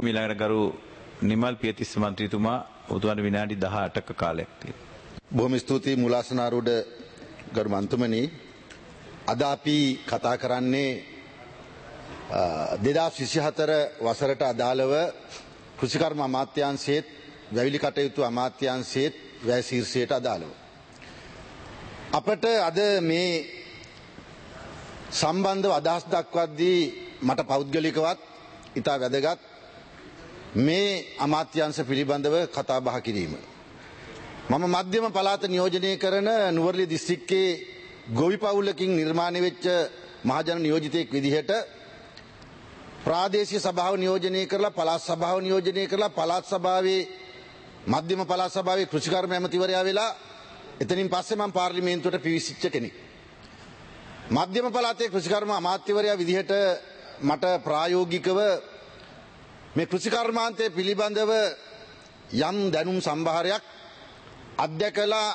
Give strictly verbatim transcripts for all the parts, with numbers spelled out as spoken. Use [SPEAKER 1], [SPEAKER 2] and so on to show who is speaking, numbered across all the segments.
[SPEAKER 1] ඊළඟට ගරු නිමල් පියතිස්ස මන්ත්‍රීතුමා ඔබතුමාට විනාඩි දහඅටක කාලයක් තියෙනවා.
[SPEAKER 2] බොහොම ස්තුතියි මුලාසනාරූඪ ගරු මන්ත්‍රමනි. අද අපි කතා කරන්නේ දෙදාස් විසිහතර වසරට අදාළව කෘෂිකර්ම අමාත්‍යාංශයේත් වැවිලි කටයුතු අමාත්‍යාංශයේත් වැය ශීර්ෂයට අදාළව. අපට අද මේ සම්බන්ධව අදහස් දක්වද්දී මට පෞද්ගලිකවත් ඉතා වැදගත් මේ අමාත්‍යාංශ පිළිබඳව කතා බහ කිරීම. මම මධ්‍යම පළාත නියෝජනය කරන නුවරඑළිය දිස්ත්‍රික්කයේ ගොවි පවුලකින් නිර්මාණය වෙච්ච මහජන නියෝජිතයෙක් විදිහට ප්‍රාදේශීය සභාව නියෝජනය කරලා පළාත් සභාව නියෝජනය කරලා පළාත් සභාවේ මධ්‍යම පළාත් සභාවේ කෘෂිකර්ම ඇමතිවරයා වෙලා එතනින් පස්සේ මම පාර්ලිමේන්තුවට පිවිසිච්ච කෙනෙක්. මධ්‍යම පළාතේ කෘෂිකර්ම අමාත්‍යවරයා විදිහට මට ප්‍රායෝගිකව මේ කෘෂිකර්මාන්තය පිළිබඳව යම් දැනුම් සම්භාරයක් අධ්‍යකලා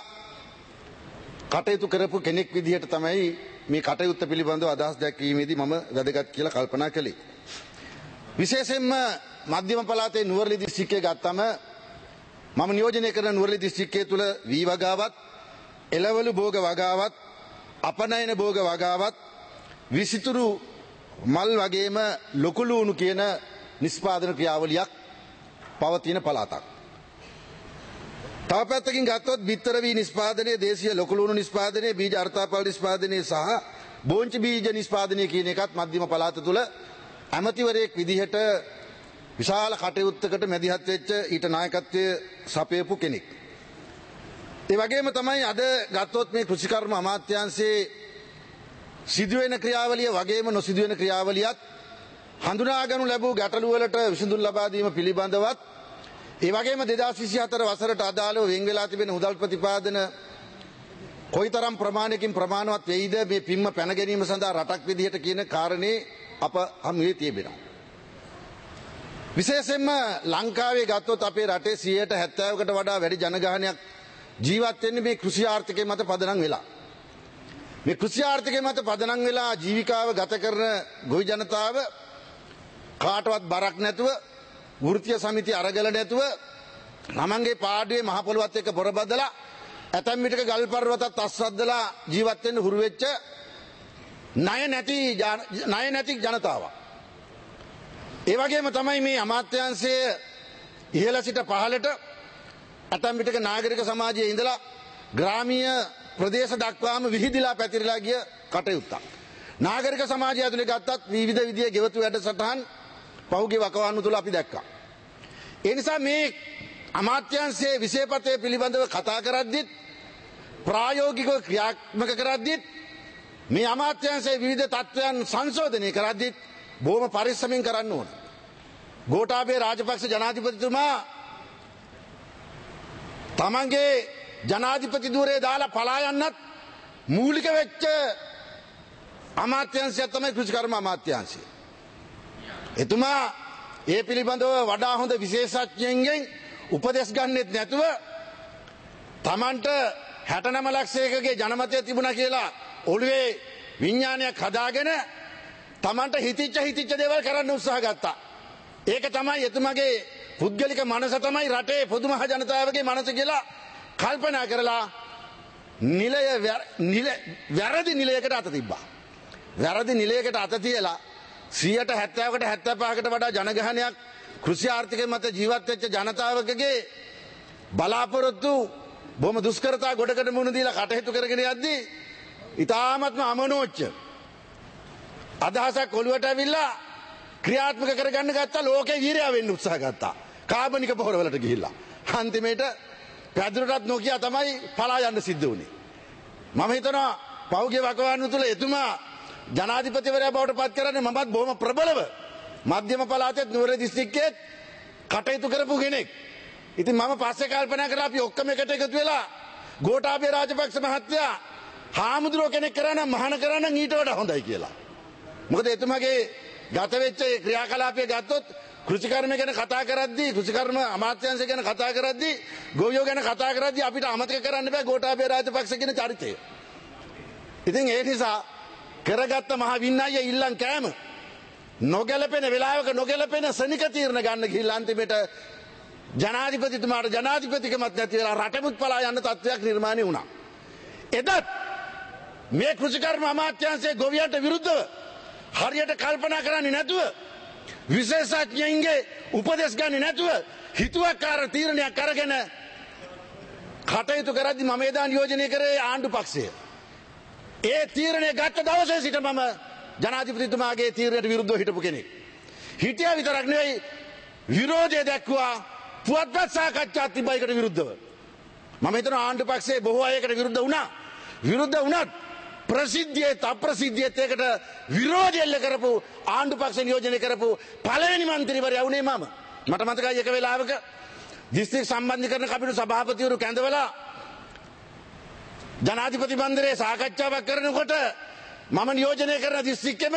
[SPEAKER 2] කටයුතු කරපු කෙනෙක් විදිහට තමයි මේ කටයුත්ත පිළිබඳව අදහස් දැක්වීමේදී මම වැදගත් කියලා කල්පනා කළේ. විශේෂයෙන්ම මධ්‍යම පළාතේ නුවරඑළිය දිස්ත්‍රික්කය ගත්තම මම නියෝජනය කරන නුවරඑළිය දිස්ත්‍රික්කය තුල වී වගාවත්, එළවලු භෝග වගාවත්, අපනයන භෝග වගාවත්, විසිතුරු මල් වගේම ලොකු ලුණු කියන නිෂ්පාදන ක්‍රියාවලියක් පවතින පළාතක්. තව පැත්තකින් ගත්තොත් බිත්තර වී නිෂ්පාදනය, දේශීය ලොකු ලුණු නිෂ්පාදනය, බීජ අර්ථාපල නිෂ්පාදනය සහ බෝංචි බීජ නිෂ්පාදනය කියන එකත් මධ්‍යම පළාත තුල ඇමතිවරයෙක් විදිහට විශාල කටයුත්තකට මැදිහත් වෙච්ච ඊට නායකත්වයේ සපයපු කෙනෙක්. ඒ වගේම තමයි අද ගත්තොත් මේ කෘෂිකර්ම අමාත්‍යාංශයේ සිදුවෙන ක්‍රියාවලිය වගේම නොසිදුවෙන ක්‍රියාවලියත් හඳුනාගනු ලැබූ ගැටලු වලට විසඳුම් ලබා දීම පිළිබඳවත් ඒ වගේම දෙදාස් විසිහතර වසරට අදාළව වෙන් වෙලා තිබෙන මුදල් ප්‍රතිපාදන කොයිතරම් ප්‍රමාණයකින් ප්‍රමාණවත් වෙයිද මේ පින්ම පැන ගැනීම සඳහා රටක් විදිහට කියන කාරණේ අප හමුවේ තිබෙනවා. විශේෂයෙන්ම ලංකාවේ ගත්තොත් අපේ රටේ සියයට හැත්තෑවකට වඩා වැඩි ජනගහනයක් ජීවත් වෙන්නේ මේ කෘෂි ආර්ථිකය මත පදනම් වෙලා. මේ කෘෂි ආර්ථිකය මත පදනම් වෙලා ජීවිකාව ගත කරන ගොවි ජනතාව කාටවත් බරක් නැතුව, වෘත්තීය සමිති අරගල නැතුව, ළමංගේ පාඩුවේ මහ පොළොවත් එක්ක පොර බදලා ඇතැම් විටක ගල් පර්වතත් අස්වද්දලා ජීවත් වෙන්න හුරු වෙච්ච ණය නැති ණය නැති ජනතාවක්. ඒ වගේම තමයි මේ අමාත්‍යාංශයේ ඉහළ සිට පහළට ඇතැම් විටක නාගරික සමාජයේ ඉඳලා ග්‍රාමීය ප්‍රදේශ දක්වාම විහිදිලා පැතිරලා ගිය කටයුත්තක්. නාගරික සමාජය ඇතුලේ ගත්තත් විවිධ විදිහේ ගෙවතු වැඩසටහන් පහුගිය වකවානු තුල අපි දැක්කා. ඒ නිසා මේ අමාත්‍යාංශයේ විශේෂපතේ පිළිබඳව කතා කරද්දිත් ප්‍රායෝගිකව ක්‍රියාත්මක කරද්දිත් මේ අමාත්‍යාංශයේ විවිධ තත්ත්වයන් සංශෝධනය කරද්දිත් බොහොම පරිස්සමින් කරන්න ඕන. ගෝඨාභය රාජපක්ෂ ජනාධිපතිතුමා තමන්ගේ ජනාධිපති ධූරය දාලා පලා යන්නත් මූලික වෙච්ච අමාත්‍යාංශය තමයි කෘෂිකර්ම අමාත්‍යාංශය. එතුමා ඒ පිළිබඳව වඩා හොඳ විශේෂඥයින්ගෙන් උපදෙස් ගන්නෙත් නැතුව තමන්ට හැටනම ලක්ෂයකගේ ජනමතය තිබුණා කියලා ඔළුවේ විඥානයක් හදාගෙන තමන්ට හිතිච්ච හිතිච්ච දේවල් කරන්න උත්සාහ ගත්තා. ඒක තමයි එතුමාගේ පුද්ගලික මනස තමයි රටේ පොදු මහ ජනතාවගේ මනස කියලා කල්පනා කරලා නිලය නිල වැරදි නිලයකට අත තිබ්බා. වැරදි නිලයකට අත තියලා සියයට හැත්තෑවකට හැත්තෑපහකට වඩා ජනගහනයක් කෘෂි ආර්ථිකය මත ජීවත් වෙච්ච ජනතාවකගේ බලාපොරොත්තු බොහොම දුෂ්කරතා ගොඩකට මුහුණ දීලා කටයුතු කරගෙන යද්දී ඉතාමත්ම අමනෝච්ච අදහසක් ඔළුවට ඇවිල්ලා ක්‍රියාත්මක කරගන්න ගත්තා. ලෝකේ වීරයා වෙන්න උත්සාහ ගත්තා. කාබනික පොහොරවලට ගිහිල්ලා අන්තිමේට පැදුරටත් නොකිය තමයි පලා යන්න සිද්ධ වුණේ. මම හිතනවා පෞගේ වකවානු තුල එතුමා ජනාධිපතිවරයා බවට පත් කරන්නේ මමත් බොහොම ප්‍රබලව මධ්‍යම පළාතේ නුවර දිස්ත්‍රික්කයේ කටයුතු කරපු කෙනෙක්. ඉතින් මම පස්සේ කල්පනා කරලා අපි ඔක්කොම එකට එකතු වෙලා ගෝඨාභය රාජපක්ෂ මහත්තයා හාමුදුරුවෝ කෙනෙක් කරා නම් මහාන කරා නම් ඊට වඩා හොඳයි කියලා. මොකද එතුමාගේ ගත වෙච්ච ක්‍රියාකලාපය ගත්තොත් කෘෂිකර්ම ගැන කතා කරද්දී, කෘෂිකර්ම අමාත්‍යාංශ ගැන කතා කරද්දී, ගොවියෝ ගැන කතා කරද්දී අපිට අමතක කරන්න බෑ ගෝඨාභය රාජපක්ෂ කියන චරිතය. ඉතින් ඒ නිසා කරගත්ත මහ වින්නය ඉල්ලන් කෑම නොගැලපෙන වෙලාවක නොගැලපෙන සනික තීරණ ගන්න ගිහිල්ලා අන්තිමට ජනාධිපතිතුමාට ජනාධිපතිකමත් නැති වෙලා රටමුත් පලා යන තත්ත්වයක් නිර්මාණය වුණා. එදත් මේ කෘෂිකර්ම අමාත්‍යාංශයේ ගොවියන්ට විරුද්ධව හරියට කල්පනා කරන්නේ නැතුව විශේෂඥයින්ගේ උපදෙස් ගන්නේ නැතුව හිතුවක්කාර තීරණයක් අරගෙන කටයුතු කරද්දි මම එදා නියෝජනය කරේ ආණ්ඩු පක්ෂය. ඒ තීරණය ගත්ත දවසේ සිට මම ජනාධිපතිතුමාගේ තීරණයට විරුද්ධව හිටපු කෙනෙක්. හිටියා විතරක් නෙවෙයි විරෝධය දැක්වුවා පුවත්පත් සාකච්ඡාත් තිබයිකට විරුද්ධව. මම හිතනවා ආණ්ඩු පක්ෂයේ බොහෝ අයකට විරුද්ධ වුණා. විරුද්ධ වුණත් ප්‍රසිද්ධියත් අප්‍රසිද්ධියත් එකට විරෝධය එල්ල කරපු ආණ්ඩු පක්ෂ නියෝජනය කරපු පළවෙනි මන්ත්‍රීවරයා වුණේ මම. මට මතකයි එක වෙලාවක දිස්ත්‍රික් සම්බන්ධීකරණ කමිටු සභාපතිවරු කැඳවලා ජනාධිපති මන්දිරයේ සාකච්ඡාවක් කරනකොට මම නියෝජනය කරන දිස්ත්‍රික්කෙම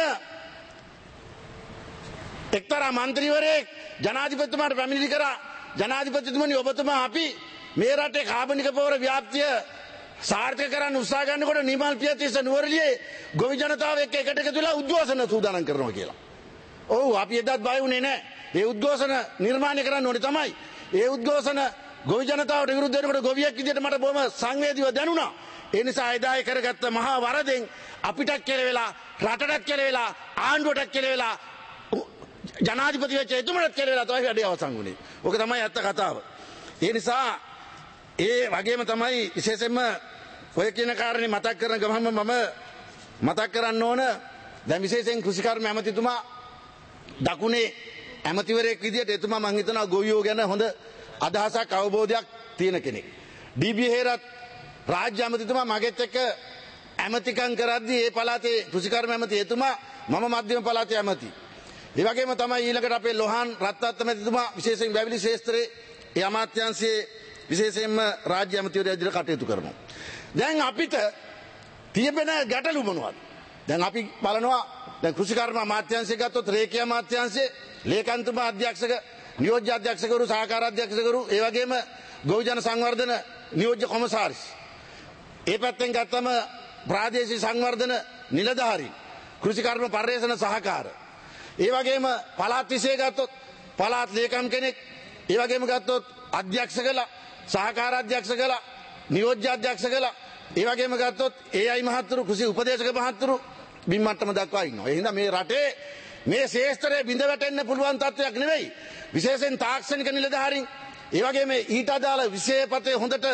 [SPEAKER 2] එක්තරා මන්ත්‍රීවරයෙක් ජනාධිපතිතුමාට පැමිණිලි කරා ජනාධිපතිතුමනි ඔබතුමා අපි මේ රටේ කාබනික පොහොර ව්‍යාප්තිය සාර්ථක කරන්න උත්සාහ ගන්නකොට නිමල් පියතිස්ස නුවරඑළියේ ගොවි ජනතාව එක්ක එකට එකතු වෙලා උද්ඝෝෂණ සූදානම් කරනවා කියලා. ඔව් අපි එදත් බය වුණේ නැහැ. ඒ උද්ඝෝෂණ නිර්මාණය කරන්න ඕනේ තමයි. ඒ උද්ඝෝෂණ ගොවි ජනතාවට විරුද්ධ වෙනකොට ගොවියෙක් විදිහට මට බොහොම සංවේදීව දැනුණා. ඒ නිසා එදා ඒ කරගත්ත මහා වරදෙන් අපිටත් කෙලවෙලා රටටත් කෙලවෙලා ආණ්ඩුවටත් කෙලවෙලා ජනාධිපති වෙච්ච එතුමටත් කෙලවෙලා තමයි වැඩේ අවසන් වුණේ. ඕක තමයි ඇත්ත කතාව. ඒ නිසා ඒ වගේම තමයි විශේෂයෙන්ම ඔය කියන කාරණේ මතක් කරන ගමන්ම මම මතක් කරන්න ඕන දැන් විශේෂයෙන් කෘෂිකර්ම ඇමතිතුමා දකුණේ ඇමතිවරයෙක් විදිහට එතුමා මම හිතනවා ගොවියෝ ගැන හොඳ අදහසක් අවබෝධයක් තියෙන කෙනෙක්. ඩී.බී. හේරත් රාජ්‍ය ඇමතිතුමා මගෙත් එක්ක ඇමතිකම් කරද්දී ඒ පළාතේ කෘෂිකර්ම ඇමති එතුමා මම මධ්‍යම පළාතේ ඇමති. ඒ වගේම තමයි ඊළඟට අපේ ලොහාන් රත්නත් ඇමතිතුමා විශේෂයෙන් වැවිලි ශේෂ්ත්‍රයේ ඒ අමාත්‍යාංශයේ විශේෂයෙන්ම රාජ්‍ය ඇමතිවරයා විදිහට කටයුතු කරනවා. දැන් අපිට තියෙන ගැටලු මොනවද? දැන් අපි බලනවා දැන් කෘෂිකර්ම අමාත්‍යාංශය ගත්තොත් රේඛීය අමාත්‍යාංශයේ ලේකම්තුමා අධ්‍යක්ෂක නියෝජ්‍ය අධ්‍යක්ෂකවරු සහකාර අධ්‍යක්ෂකවරු ඒ වගේම ගොවි ජන සංවර්ධන නියෝජ්‍ය කොමසාරිස්. ඒ පැත්තෙන් ගත්තම ප්‍රාදේශීය සංවර්ධන නිලධාරීන් කෘෂිකර්ම පර්යේෂණ සහකාර. ඒ වගේම පළාත් විෂය ගත්තොත් පළාත් ලේකම් කෙනෙක් ඒ වගේම ගත්තොත් අධ්‍යක්ෂ කළා සහකාර අධ්‍යක්ෂ කළා නියෝජ්‍ය අධ්‍යක්ෂ කළා ඒ වගේම ගත්තොත් ඒ අයි මහත්තුරු කෘෂි උපදේශක මහත්තුරු බිම් මට්ටම දක්වා ඉන්නවා. ඒ හින්දා මේ රටේ මේ ශේෂ්ත්‍රයේ බිඳ වැටෙන්න පුළුවන් තත්ත්වයක් නෙවෙයි. විශේෂයෙන් තාක්ෂණික නිලධාරීන් ඒ වගේම ඊට අදාළ විෂයපතේ හොඳට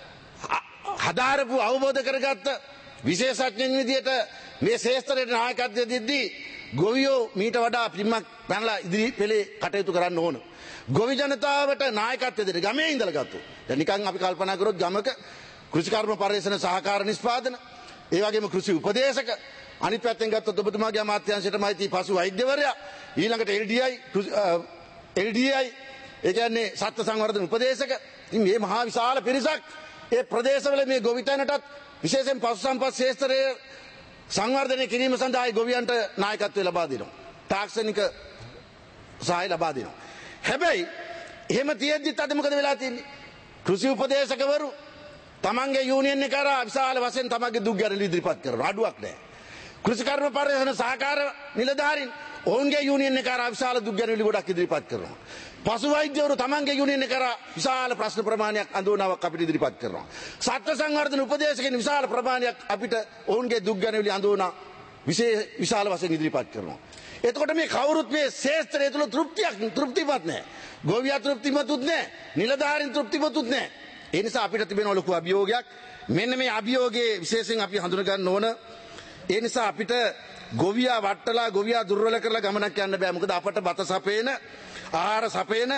[SPEAKER 2] හදාරපු අවබෝධ කරගත්ත විශේෂඥයින් විදියට මේ ශේෂ්ත්‍රයේ නායකත්වය දෙද්දී ගොවියෝ මීට වඩා පිම්මක් පැනලා ඉදිරි පෙළේ කටයුතු කරන්න ඕන. ගොවි ජනතාවට නායකත්වය දෙන්න ගමේ ඉඳලා ගත්තොත්. දැන් නිකන් අපි කල්පනා කරොත් ගමක කෘෂිකර්ම පර්යේෂණ සහකාර නිෂ්පාදන ඒ වගේම කෘෂි උපදේශක අනිත් පැත්තෙන් ගත්තොත් ඔබතුමාගේ අමාත්‍යාංශයටම අයිති පසු වෛද්‍යවරයා ඊළඟට එල් ඩී ආයි එල් ඩී ආයි ඒ කියන්නේ සත්ත්ව සංවර්ධන උපදේශක. ඉතින් මේ මහා විශාල පිරිසක් ඒ ප්‍රදේශවල මේ ගොවිතැනටත් විශේෂයෙන් පශු සම්පත් ශේෂ්ත්‍රයේ සංවර්ධනය කිරීම සඳහා ගොවියන්ට නායකත්වය ලබා දෙනවා. තාක්ෂණික සහාය ලබා දෙනවා. හැබැයි එහෙම තියෙද්දිත් අද මොකද වෙලා තියෙන්නේ? කෘෂි උපදේශකවරු තමන්ගේ යූනියන් එක කරා විශාල වශයෙන් තමන්ගේ දුක් ගැටලු ඉදිරිපත් කරනවා. අඩුවක් නැහැ. කෘෂිකර්ම පර්යේෂණ සහකාර නිලධාරීන් ඔවුන්ගේ යූනියන් එක කරා විශාල දුක් ගැටලු ගොඩක් ඉදිරිපත් කරනවා. පසු වෛද්‍යවරු තමන්ගේ යූනියන් එක කරා විශාල ප්‍රශ්න ප්‍රමාණයක් අඳෝනාවක් අපිට ඉදිරිපත් කරනවා. සත්ත්ව සංවර්ධන උපදේශකයන් විශාල ප්‍රමාණයක් අපිට ඔවුන්ගේ දුක් ගැටලු අඳෝනා විශේෂ විශාල වශයෙන් ඉදිරිපත් කරනවා. එතකොට මේ කවුරුත් මේ ශේෂ්ත්‍රය තුළ තෘප්තියක් තෘප්තිමත් නැහැ. ගොවියා තෘප්තිමත්ුත් නැහැ. නිලධාරීන් තෘප්තිමත්ුත් නැහැ. ඒ නිසා අපිට තිබෙන ලොකු අභියෝගයක්. මෙන්න මේ අභියෝගයේ විශේෂයෙන් අපි හඳුන ගන්න ඕන. ඒ නිසා අපිට ගොවියා වට්ටලා ගොවියා දුර්වල කරලා ගමනක් යන්න බෑ. මොකද අපට බත සපේන ආහාර සපේන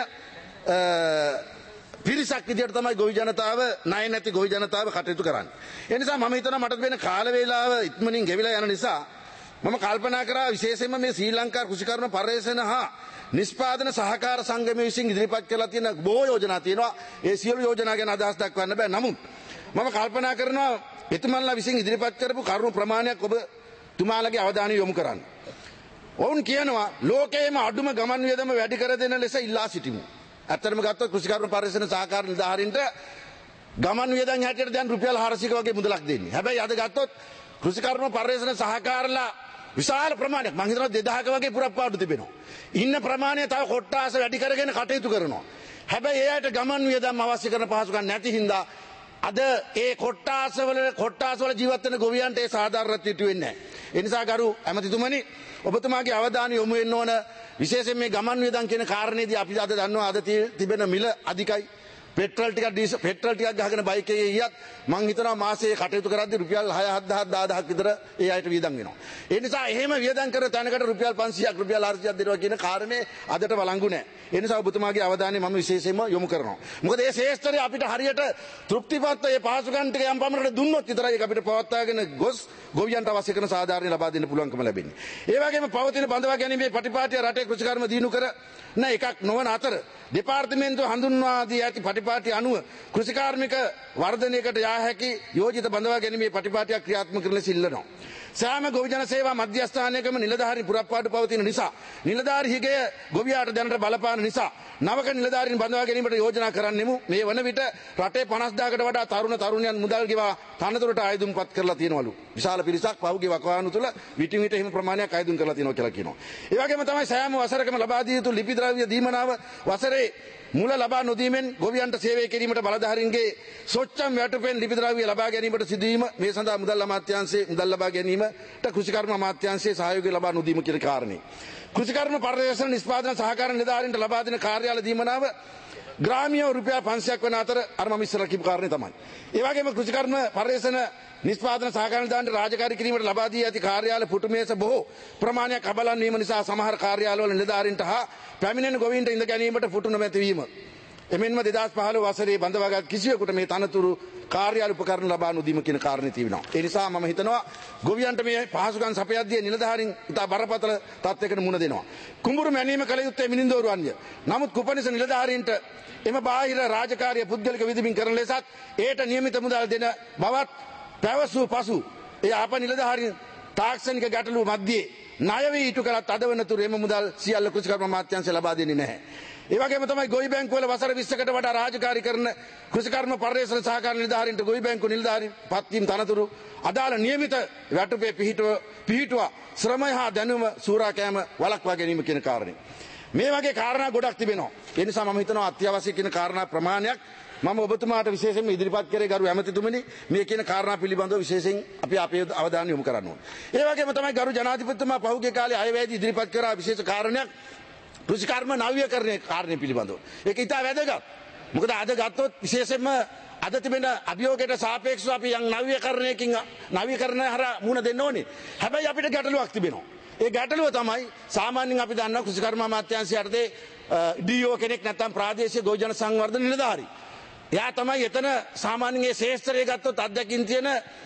[SPEAKER 2] පිරිසක් විදියට තමයි ගොවි ජනතාව ණය නැති ගොවි ජනතාව කටයුතු කරන්නේ. ඒ නිසා මම හිතනවා මට වෙන කාල වේලාව ඉක්මනින් ගෙවිලා යන නිසා මම කල්පනා කරා විශේෂයෙන්ම මේ ශ්‍රී ලංකා කෘෂිකර්ම පර්යේෂණ හා නිෂ්පාදන සහකාර සංගමය විසින් ඉදිරිපත් කරලා තියෙන බොහෝ යෝජනා තියෙනවා. ඒ සියලු යෝජනා ගැන අදහස් දක්වන්න බෑ. නමුත් මම කල්පනා කරනවා එතුමන්ලා විසින් ඉදිරිපත් කරපු කරුණු ප්‍රමාණයක් ඔබ තුමාලගේ අවධානය යොමු කරන්න. ඔවුන් කියනවා ලෝකයේම අඩුම ගමන් වියදම වැඩි කර දෙන ලෙස ඉල්ලා සිටිමු. ඇත්තටම ගත්තොත් කෘෂිකර්ම පර්යේෂණ සහකාර නිලධාරීන්ට ගමන් වියදම් හැටියට දැන් රුපියල් හාරසිය වගේ මුදලක් දෙන්නේ. හැබැයි අද ගත්තොත් කෘෂිකර්ම පර්යේෂණ සහකාරලා විශාල ප්‍රමාණයක් මම හිතනවා දෙදහක වගේ පුරප්පාඩු තිබෙනවා. ඉන්න ප්‍රමාණය තව කොට්ටාස වැඩි කරගෙන කටයුතු කරනවා. හැබැයි ඒ අයට ගමන් වියදම් අවශ්‍ය කරන පහසුකම් නැති හින්දා අද ඒ කොට්ටාසවල කොට්ටාසවල ජීවත් වෙන ගොවියන්ට ඒ සාධාරණත්වය ඉටු වෙන්නේ නැහැ. ඒ නිසා ගරු ඇමතිතුමනි ඔබතුමාගේ අවධානය යොමු වෙන්න ඕන විශේෂයෙන් මේ ගමන් වියදම් කියන කාරණේදී අපි අද දන්නවා අද තිබෙන මිල අධිකයි. පෙට්‍රල් ටිකක් ඩීසල් පෙට්‍රල් ටිකක් ගහගෙන බයික් එකේ ගියත් මං හිතනවා මාසයේ කටයුතු කරද්දී රුපියල් හය හත් දහයක් විතර ඒ අයට වියදම් වෙනවා. ඒ නිසා එහෙම වියදම් කර තැනකට රුපියල් පන්සියයක් රුපියල් හාරසියයක් දෙනවා කියන කාරණේ අදට වළංගු නැහැ. ඒ නිසා ඔබතුමාගේ අවධානය මම විශේෂයෙන්ම යොමු කරනවා. මොකද මේ ශේෂ්ත්‍රය අපිට හරියට තෘප්තිපත්ව මේ පහසුකම් ටික යම් පමණකට දුන්නොත් විතරයි ඒක අපිට පවත්වාගෙන ගොස් ගොවියන්ට අවශ්‍ය කරන සාධාරණ ලබා දෙන්න පුළුවන්කම ලැබෙන්නේ. ඒ වගේම පවතින බඳවා ගැනීමේ ප්‍රතිපාටිය රටේ කෘෂිකර්ම දිනු කර නැ එකක් නොවන අතර දෙපාර්තමේන්තුව හඳුන්වා දී ඇති ප්‍රතිපාටිය අනුව කෘෂිකාර්මික වර්ධනයකට යා හැකි යෝජිත බඳවා ගැනීමේ ප්‍රතිපාටියක් ක්‍රියාත්මක කරන සිල්ලනවා. සෑම ගොවිජන සේවා මධ්‍යස්ථානයකම නිලධාරීන් පුරප්පාඩු පවතින නිසා නිලධාරී හිගය ගොවියාට දැනට බලපාන නිසා නවක නිලධාරීන් බඳවා ගැනීමට යෝජනා කරන්නෙමු. මේ වන විට රටේ පනස් දාහකට වඩා තරුණ තරුණියන් මුදල් ගෙවා තනතුරට ආයුධම්පත් කරලා තියෙනවලු. විශාල පිරිසක් පහුගිය වකවානු තුල විටින් විට එහෙම ප්‍රමාණයක් ආයුධම් කරලා තියෙනවා කියලා කියනවා. ඒ වගේම තමයි සෑම වසරකම ලබා දිය යුතු ලිපි ද්‍රව්‍ය දීමනාව වසරේ මුල ලබා නොදීමෙන් ගොවියන්ට සේවය කිරීමට බලධාරීන්ගේ සොච්චම් වැටුපෙන් ලිපි ද්‍රව්‍ය ලබා ගැනීමට සිදුවීම මේ සඳහා මුදල් අමාත්‍යාංශයේ මුදල් ලබා ගැනීමට කෘෂිකර්ම අමාත්‍යාංශයේ සහයෝගය ලබා නොදීම කියන කාරණේ. කෘෂිකර්ම පර්යේෂණ නිෂ්පාදන සහකාර නිලධාරීන්ට ලබා දෙන කාර්යාල දීමනාව ග්‍රාමීය රුපියල් පන්සියයක් වන අතර අර මම ඉස්සර කියපු කාරණේ තමයි. ඒ වගේම කෘෂිකර්ම පර්යේෂණ නිෂ්පාදන සහකාර නිලධාරීන්ට රාජකාරී කිරීමට ලබා දී ඇති කාර්යාල පුටුමේස බොහෝ ප්‍රමාණයක් අබලන් වීම නිසා සමහර කාර්යාලවල නිලධාරීන්ට හා පැමිණෙන ගොවීන්ට ඉඳ ගැනීමට පුටු නොමැති වීම. එමෙන්ම දෙදහස් පහළොව වසරේ බඳවාගත් කිසිවෙකුට මේ තනතුරු කාර්යාල උපකරණ ලබා නොදීම කියන කාරණේ තිබෙනවා. ඒ නිසා මම හිතනවා ගොවියන්ට මේ පහසුකම් සපයද්දී නිලධාරීන් ඉතා බරපතල තත්යකට මුහුණ දෙනවා. කුඹුරු මැනීම කළ යුත්තේ මිනින්දෝරුවන්ය. නමුත් කුපනිස නිලධාරීන්ට එම බාහිර රාජකාරිය පුද්ගලික විධිමින් කරන ලෙසත් ඒට නියමිත මුදල් දෙන බවත් පැවසූ පසු ඒ අප නිලධාරීන් තාක්ෂණික ගැටලු මැද්දේ ණය වී ඉටු කළත් අද වනතුරු එම මුදල් සියල්ල කෘෂිකර්ම අමාත්‍යාංශය ලබා දෙන්නේ නැහැ. ඒ වගේම තමයි ගොවි බැංකුවල වසර විස්සකට වඩා රාජකාරී කරන කෘෂිකර්ම පර්යේෂණ සහකාර නිලධාරීන්ට ගොවි බැංකු නිලධාරීන් පත්වීම තනතුරු අදාළ නියමිත වැටුපේ පිහිටුව පිහිටුවා ශ්‍රමය හා දැනුම සූරා කෑම වළක්වා ගැනීම කියන කාරණේ. මේ වගේ කාරණා ගොඩක් තිබෙනවා. ඒ නිසා මම හිතනවා අත්‍යවශ්‍ය කියන කාරණා ප්‍රමාණයක් මම ඔබතුමාට විශේෂයෙන්ම ඉදිරිපත් කරේ ගරු ඇමතිතුමනි මේ කියන කාරණා පිළිබඳව විශේෂයෙන් අපි අපේ අවධානය යොමු කරන්න ඕනේ. ඒ වගේම තමයි ගරු ජනාධිපතිතුමා පහුගිය කාලේ අයවැයේදී ඉදිරිපත් කරා විශේෂ කාරණයක් කෘෂිකර්ම නවීකරණයේ කාරණේ පිළිබඳව. ඒක ඉතා වැදගත්. මොකද අද ගත්තොත් විශේෂයෙන්ම අද තිබෙන අභියෝගයට සාපේක්ෂව අපි යම් නවීකරණයකින් නවීකරණය හරහා මුහුණ දෙන්න ඕනේ. හැබැයි අපිට ගැටලුවක් තිබෙනවා. ඒ ගැටලුව තමයි සාමාන්‍යයෙන් අපි දන්නවා කෘෂිකර්ම අමාත්‍යාංශය යටතේ ඩී ඕ කෙනෙක් නැත්නම් ප්‍රාදේශීය ගොවිජන සංවර්ධන නිලධාරී. එයා තමයි එතන සාමාන්‍යයෙන් මේ ශේෂ්ත්‍රය ගත්තොත් අධ්‍යක්ෂින් තියෙන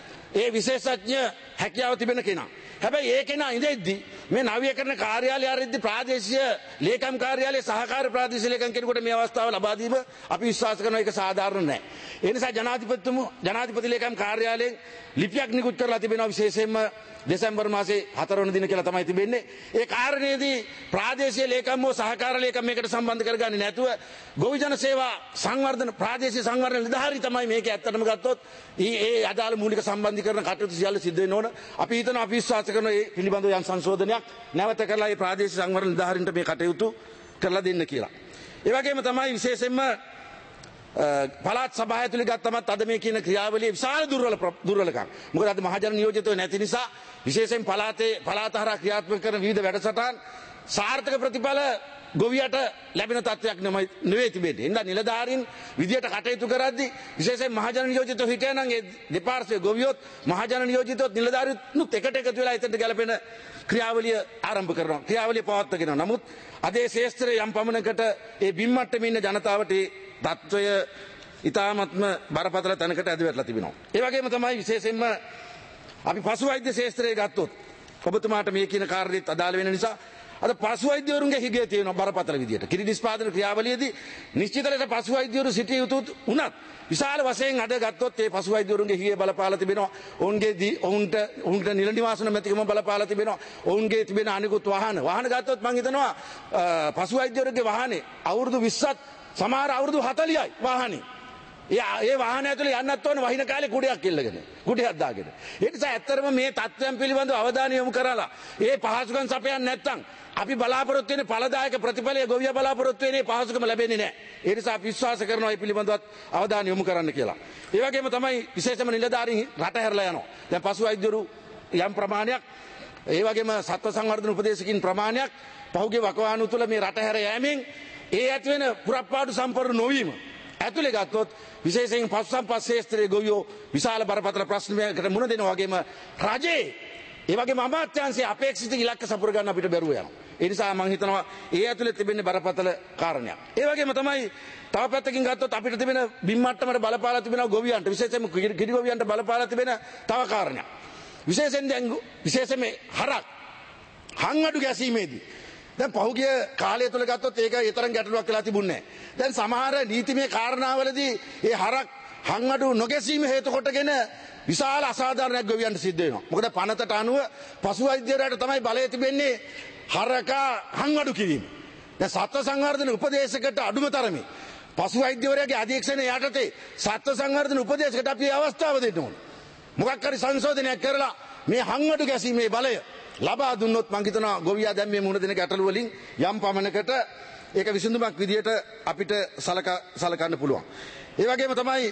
[SPEAKER 2] ඒ විශේෂඥ හැකියාව තිබෙන කෙනා. හැබැයි ඒ කෙනා ඉඳෙද්දි මේ නවීකරණ කාර්යාලය ආරෙද්දි ප්‍රාදේශීය ලේකම් කාර්යාලයේ සහකාර ප්‍රාදේශීය ලේකම් කෙනෙකුට මේ අවස්ථාව ලබා දීම අපි විශ්වාස කරනවා ඒක සාධාරණ නැහැ. ඒ නිසා ජනාධිපතිතුමු ජනාධිපති ලේකම් කාර්යාලයෙන් ලිපියක් නිකුත් කරලා තිබෙනවා විශේෂයෙන්ම දෙසැම්බර් මාසේ හතර වෙනි දින කියලා තමයි තිබෙන්නේ. ඒ කාරණේදී ප්‍රාදේශීය ලේකම් හෝ සහකාර ලේකම් මේකට සම්බන්ධ කරගන්නේ නැතුව ගොවිජන සේවා සංවර්ධන ප්‍රාදේශීය සංවර්ධන නිලධාරී තමයි මේක ඇත්තටම ගත්තොත් ඒ අදාළ මූලික සම්බන්ධීකරණ කටයුතු සියල්ල සිද්ධ වෙන්න ඕන. අපි හිතනවා අපි විශ්වාස කරන මේ පිළිබඳව යම් සංශෝධනයක් නැවත කරලා මේ ප්‍රාදේශීය සංවර්ධන නිලධාරීන්ට මේ කටයුතු කරලා දෙන්න කියලා. ඒ වගේම තමයි විශේෂයෙන්ම පළාත් සභාව ඇතුළේ ගත්තමත් අද මේ කියන ක්‍රියාවලියේ විශාල දුර්වල දුර්වලකම්. මොකද අද මහජන නියෝජිතව නැති නිසා විශේෂයෙන් පළාතේ පළාත හරහා ක්‍රියාත්මක කරන විවිධ වැඩසටහන් සාර්ථක ප්‍රතිඵල ගොවියට ලැබෙන තත්ත්වයක් නෙවෙයි තිබෙන්නේ. එඳා නිලධාරීන් විදියට කටයුතු කරද්දී විශේෂයෙන් මහජන නියෝජිතව හිටියා නම් ඒ දෙපාර්ශ්වයේ ගොවියොත් මහජන නියෝජිතොත් නිලධාරීනුත් එකට එකතු වෙලා එතනට ගැලපෙන ක්‍රියාවලිය ආරම්භ කරනවා. ක්‍රියාවලිය පවත්වාගෙන යනවා. නමුත් අද ඒ ශේෂ්ත්‍රයේ යම් පමණකට ඒ බිම්මට්ටමේ ඉන්න ජනතාවට තත්ත්වය ඉතාමත්ම බරපතල තැනකට ඇද වැටලා තිබෙනවා. ඒ වගේම තමයි විශේෂයෙන්ම අපි පශු වෛද්‍ය ශාස්ත්‍රයේ ගත්තොත් ඔබතුමාට මේ කියන කාර්යයට අදාළ වෙන නිසා අද පශු වෛද්‍යවරුන්ගේ හිගේ තියෙනවා බරපතල විදියට. කිරි නිෂ්පාදන ක්‍රියාවලියේදී නිශ්චිත ලෙස පශු වෛද්‍යවරු සිටිය යුතු උනත් විශාල වශයෙන් අද ගත්තොත් ඒ පශු වෛද්‍යවරුන්ගේ හිගේ බලපාලා තිබෙනවා. ඔවුන්ගේ ඔවුන්ට ඔවුන්ට නිල නිවාසන මැතිකම බලපාලා තිබෙනවා. ඔවුන්ගේ තිබෙන අනිකුත් වාහන වාහන ගත්තොත් මම හිතනවා පශු වෛද්‍යවරුන්ගේ වාහනේ අවුරුදු විස්සත් සමහර අවුරුදු හතලිහයි වාහනේ.
[SPEAKER 3] ඒ වාහන ඇතුලේ යන්නත් ඕන වහින කාලේ කුඩයක් ඉල්ලගෙන කුඩයක් දාගෙන. ඒ නිසා ඇත්තටම මේ තත්ත්වයන් පිළිබඳව අවධානය යොමු කරලා ඒ පහසුකම් සපයන්නේ නැත්නම් අපි බලාපොරොත්තු වෙන ඵලදායක ප්‍රතිඵලය ගොවියා බලාපොරොත්තු වෙන්නේ පහසුකම ලැබෙන්නේ නැහැ. ඒ නිසා අපි විශ්වාස කරනවා මේ පිළිබඳවත් අවධානය යොමු කරන්න කියලා. ඒ වගේම තමයි විශේෂම නිලධාරීන් රට හැරලා යනවා. දැන් පසු වෛද්‍යවරු යම් ප්‍රමාණයක් ඒ වගේම සත්ව සංවර්ධන උපදේශකින් ප්‍රමාණයක් පහුගිය වකවානු තුල මේ රට හැර යෑමෙන් ඒ ඇති වෙන පුරප්පාඩු සම්පූර්ණ නොවීම ඇතුලේ ගත්තොත් විශේෂයෙන් පසු සම්පත් ශේෂ්ත්‍රයේ ගොවියෝ විශාල බරපතල ප්‍රශ්නයකට මුහුණ දෙනවා වගේම රජයේ ඒ වගේම අමාත්‍යාංශයේ අපේක්ෂිත ඉලක්ක සපුර ගන්න අපිට බැරුව යනවා. ඒ නිසා මම හිතනවා ඒ ඇතුලේ තිබෙන්නේ බරපතල කාරණයක්. ඒ වගේම තමයි තව පැත්තකින් ගත්තොත් අපිට තිබෙන බිම් මට්ටමට බලපාලා තිබෙනවා ගොවියන්ට විශේෂයෙන්ම කිරි ගොවියන්ට බලපාලා තිබෙන තව කාරණයක්. විශේෂයෙන් දැන් විශේෂයෙන්ම හරක් හංගඩු ගැසීමේදී දැන් පහුගිය කාලය තුල ගත්තොත් ඒක ඒ තරම් ගැටලුවක් වෙලා තිබුණේ නැහැ. දැන් සමහර නීතිමය කාරණාවලදී ඒ හරක් හංගඩු නොගැසීම හේතු කොටගෙන විශාල අසාධාරණයක් ගොවියන්ට සිද්ධ වෙනවා. මොකද පනතට අනුව පසු වෛද්‍යවරයාට තමයි බලය තිබෙන්නේ හරකා හංගඩු කිරීම. දැන් සත්ත්ව සංවර්ධන උපදේශකට අඩුම තරමේ පසු වෛද්‍යවරයාගේ අධීක්ෂණය යටතේ සත්ත්ව සංවර්ධන උපදේශකට අපි අවස්ථාව දෙන්න ඕනේ. මොකක් හරි සංශෝධනයක් කරලා මේ හංගඩු ගැසීමේ බලය ලබා දුන්නොත් මං හිතනවා ගොවියා දැන් මේ මුහුණ දෙන ගැටලු වලින් යම් පමණකට ඒක විසඳුමක් විදියට අපිට සලක සලකන්න පුළුවන්. ඒ වගේම තමයි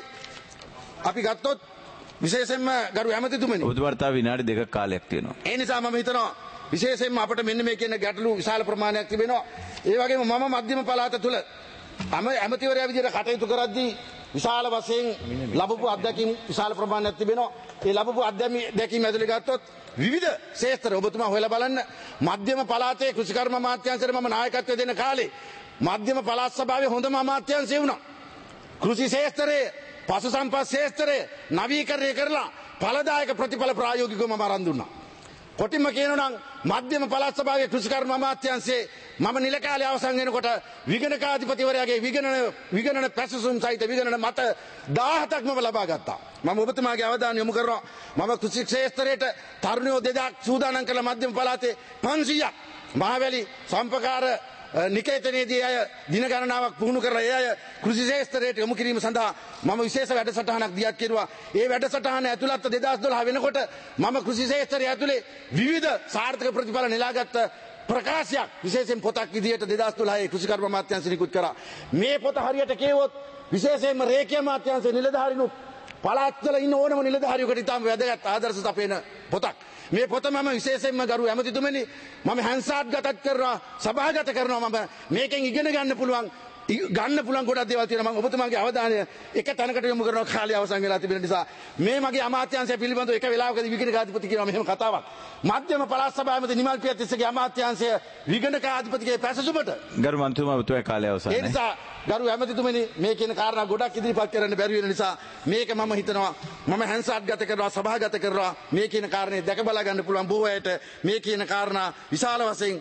[SPEAKER 3] අපි ගත්තොත් විශේෂයෙන්ම ගරු ඇමතිතුමනි
[SPEAKER 1] ඔබතුමාට තව විනාඩි දෙකක කාලයක් තියෙනවා.
[SPEAKER 3] ඒ නිසා මම හිතනවා විශේෂයෙන්ම අපිට මෙන්න මේ කියන ගැටලු විශාල ප්‍රමාණයක් තිබෙනවා. ඒ වගේම මම මධ්‍යම පළාත තුල තම ඇමතිවරයා විදියට කටයුතු කරද්දී විශාල වශයෙන් ලැබපු අත්දැකීම් විශාල ප්‍රමාණයක් තිබෙනවා. ඒ ලැබපු අත්දැකීම් ඇතුළේ ගත්තොත් විවිධ ශේත්‍ර ඔබතුමා හොයලා බලන්න මධ්‍යම පළාතේ කෘෂිකර්ම අමාත්‍යාංශයට මම නායකත්වය දෙන කාලේ මධ්‍යම පළාත් සභාවේ හොඳම අමාත්‍යාංශය වුණා. කෘෂි ශේත්‍රයේ පශු සම්පත් ශේත්‍රයේ නවීකරණය කරලා ඵලදායක ප්‍රතිඵල ප්‍රායෝගිකවම අරන් දුන්නා. කොටින්ම කියනවා නම් මධ්‍යම පළාත් සභාවේ කෘෂිකර්ම අමාත්‍යාංශයේ මම නිල කාලේ අවසන් වෙනකොට විගණකාධිපතිවරයාගේ විගණන විගණන පැසසුම් සහිත විගණන මත දහහතක්ම ලබා ගත්තා. මම ඔබතුමාගේ අවධානය යොමු කරනවා මම කෘෂි ක්ෂේත්‍රයට තරුණයෝ දෙදහක් සූදානම් කළ මධ්‍යම පළාතේ පන්සීයක් මහවැලි සම්පකාර නිකේතනයේදී අය දින ගණනාවක් පුහුණු කරලා ඒ අය කෘෂි ක්ෂේත්‍රයට යොමු කිරීම සඳහා මම විශේෂ වැඩසටහනක් දියත් කෙරුවා. ඒ වැඩසටහන ඇතුළත් දෙදහස් දොළහ වෙනකොට මම කෘෂි ක්ෂේත්‍රය ඇතුලේ විවිධ සාර්ථක ප්‍රතිඵල නෙලාගත් ප්‍රකාශයක් විශේෂයෙන් පොතක් විදියට දෙදහස් දොළහේ කෘෂිකර්ම අමාත්‍යාංශය නිකුත් කරා. මේ පොත හරියට කියවොත් විශේෂයෙන්ම රේඛීය අමාත්‍යාංශයේ නිලධාරීනුත් පළාත්වල ඉන්න ඕනම නිලධාරියෙකුට ඉතාම වැදගත් ආදර්ශ සපයන පොතක්. මේ පොත මම විශේෂයෙන්ම ගරු ඇමතිතුමනි මම හැන්සාට් ගතත් කරනවා සභාගත කරනවා මම මේකෙන් ඉගෙන ගන්න පුළුවන් ගන්න පුළුවන් ගොඩක් දේවල් තියෙනවා. මම ඔබතුමාගේ අවධානය එක තැනකට යොමු කරනවා කාලය අවසන් වෙලා තිබෙන නිසා මේ මගේ අමාත්‍යාංශය පිළිබඳව එක වෙලාවකදී විගණකාධිපති කියනවා මෙහෙම කතාවක්. මධ්‍යම පළාත් සභාවේ නිමල් පියතිස්සගේ අමාත්‍යාංශය විගණකාධිපතිගේ පැසසුමට
[SPEAKER 1] ගරු මන්ත්‍රීතුමා ඔබතුමාගේ කාලය අවසන්.
[SPEAKER 3] ඒ නිසා ගරු ඇමතිතුමනි මේ කියන කාරණා ගොඩක් ඉදිරිපත් කරන්න බැරි වෙන නිසා මේක මම හිතනවා මම හැන්සාට් ගත කරනවා සභාගත කරනවා මේ කියන කාරණේ දැක බලා ගන්න පුළුවන් බොහෝ අයට මේ කියන කාරණා විශාල වශයෙන්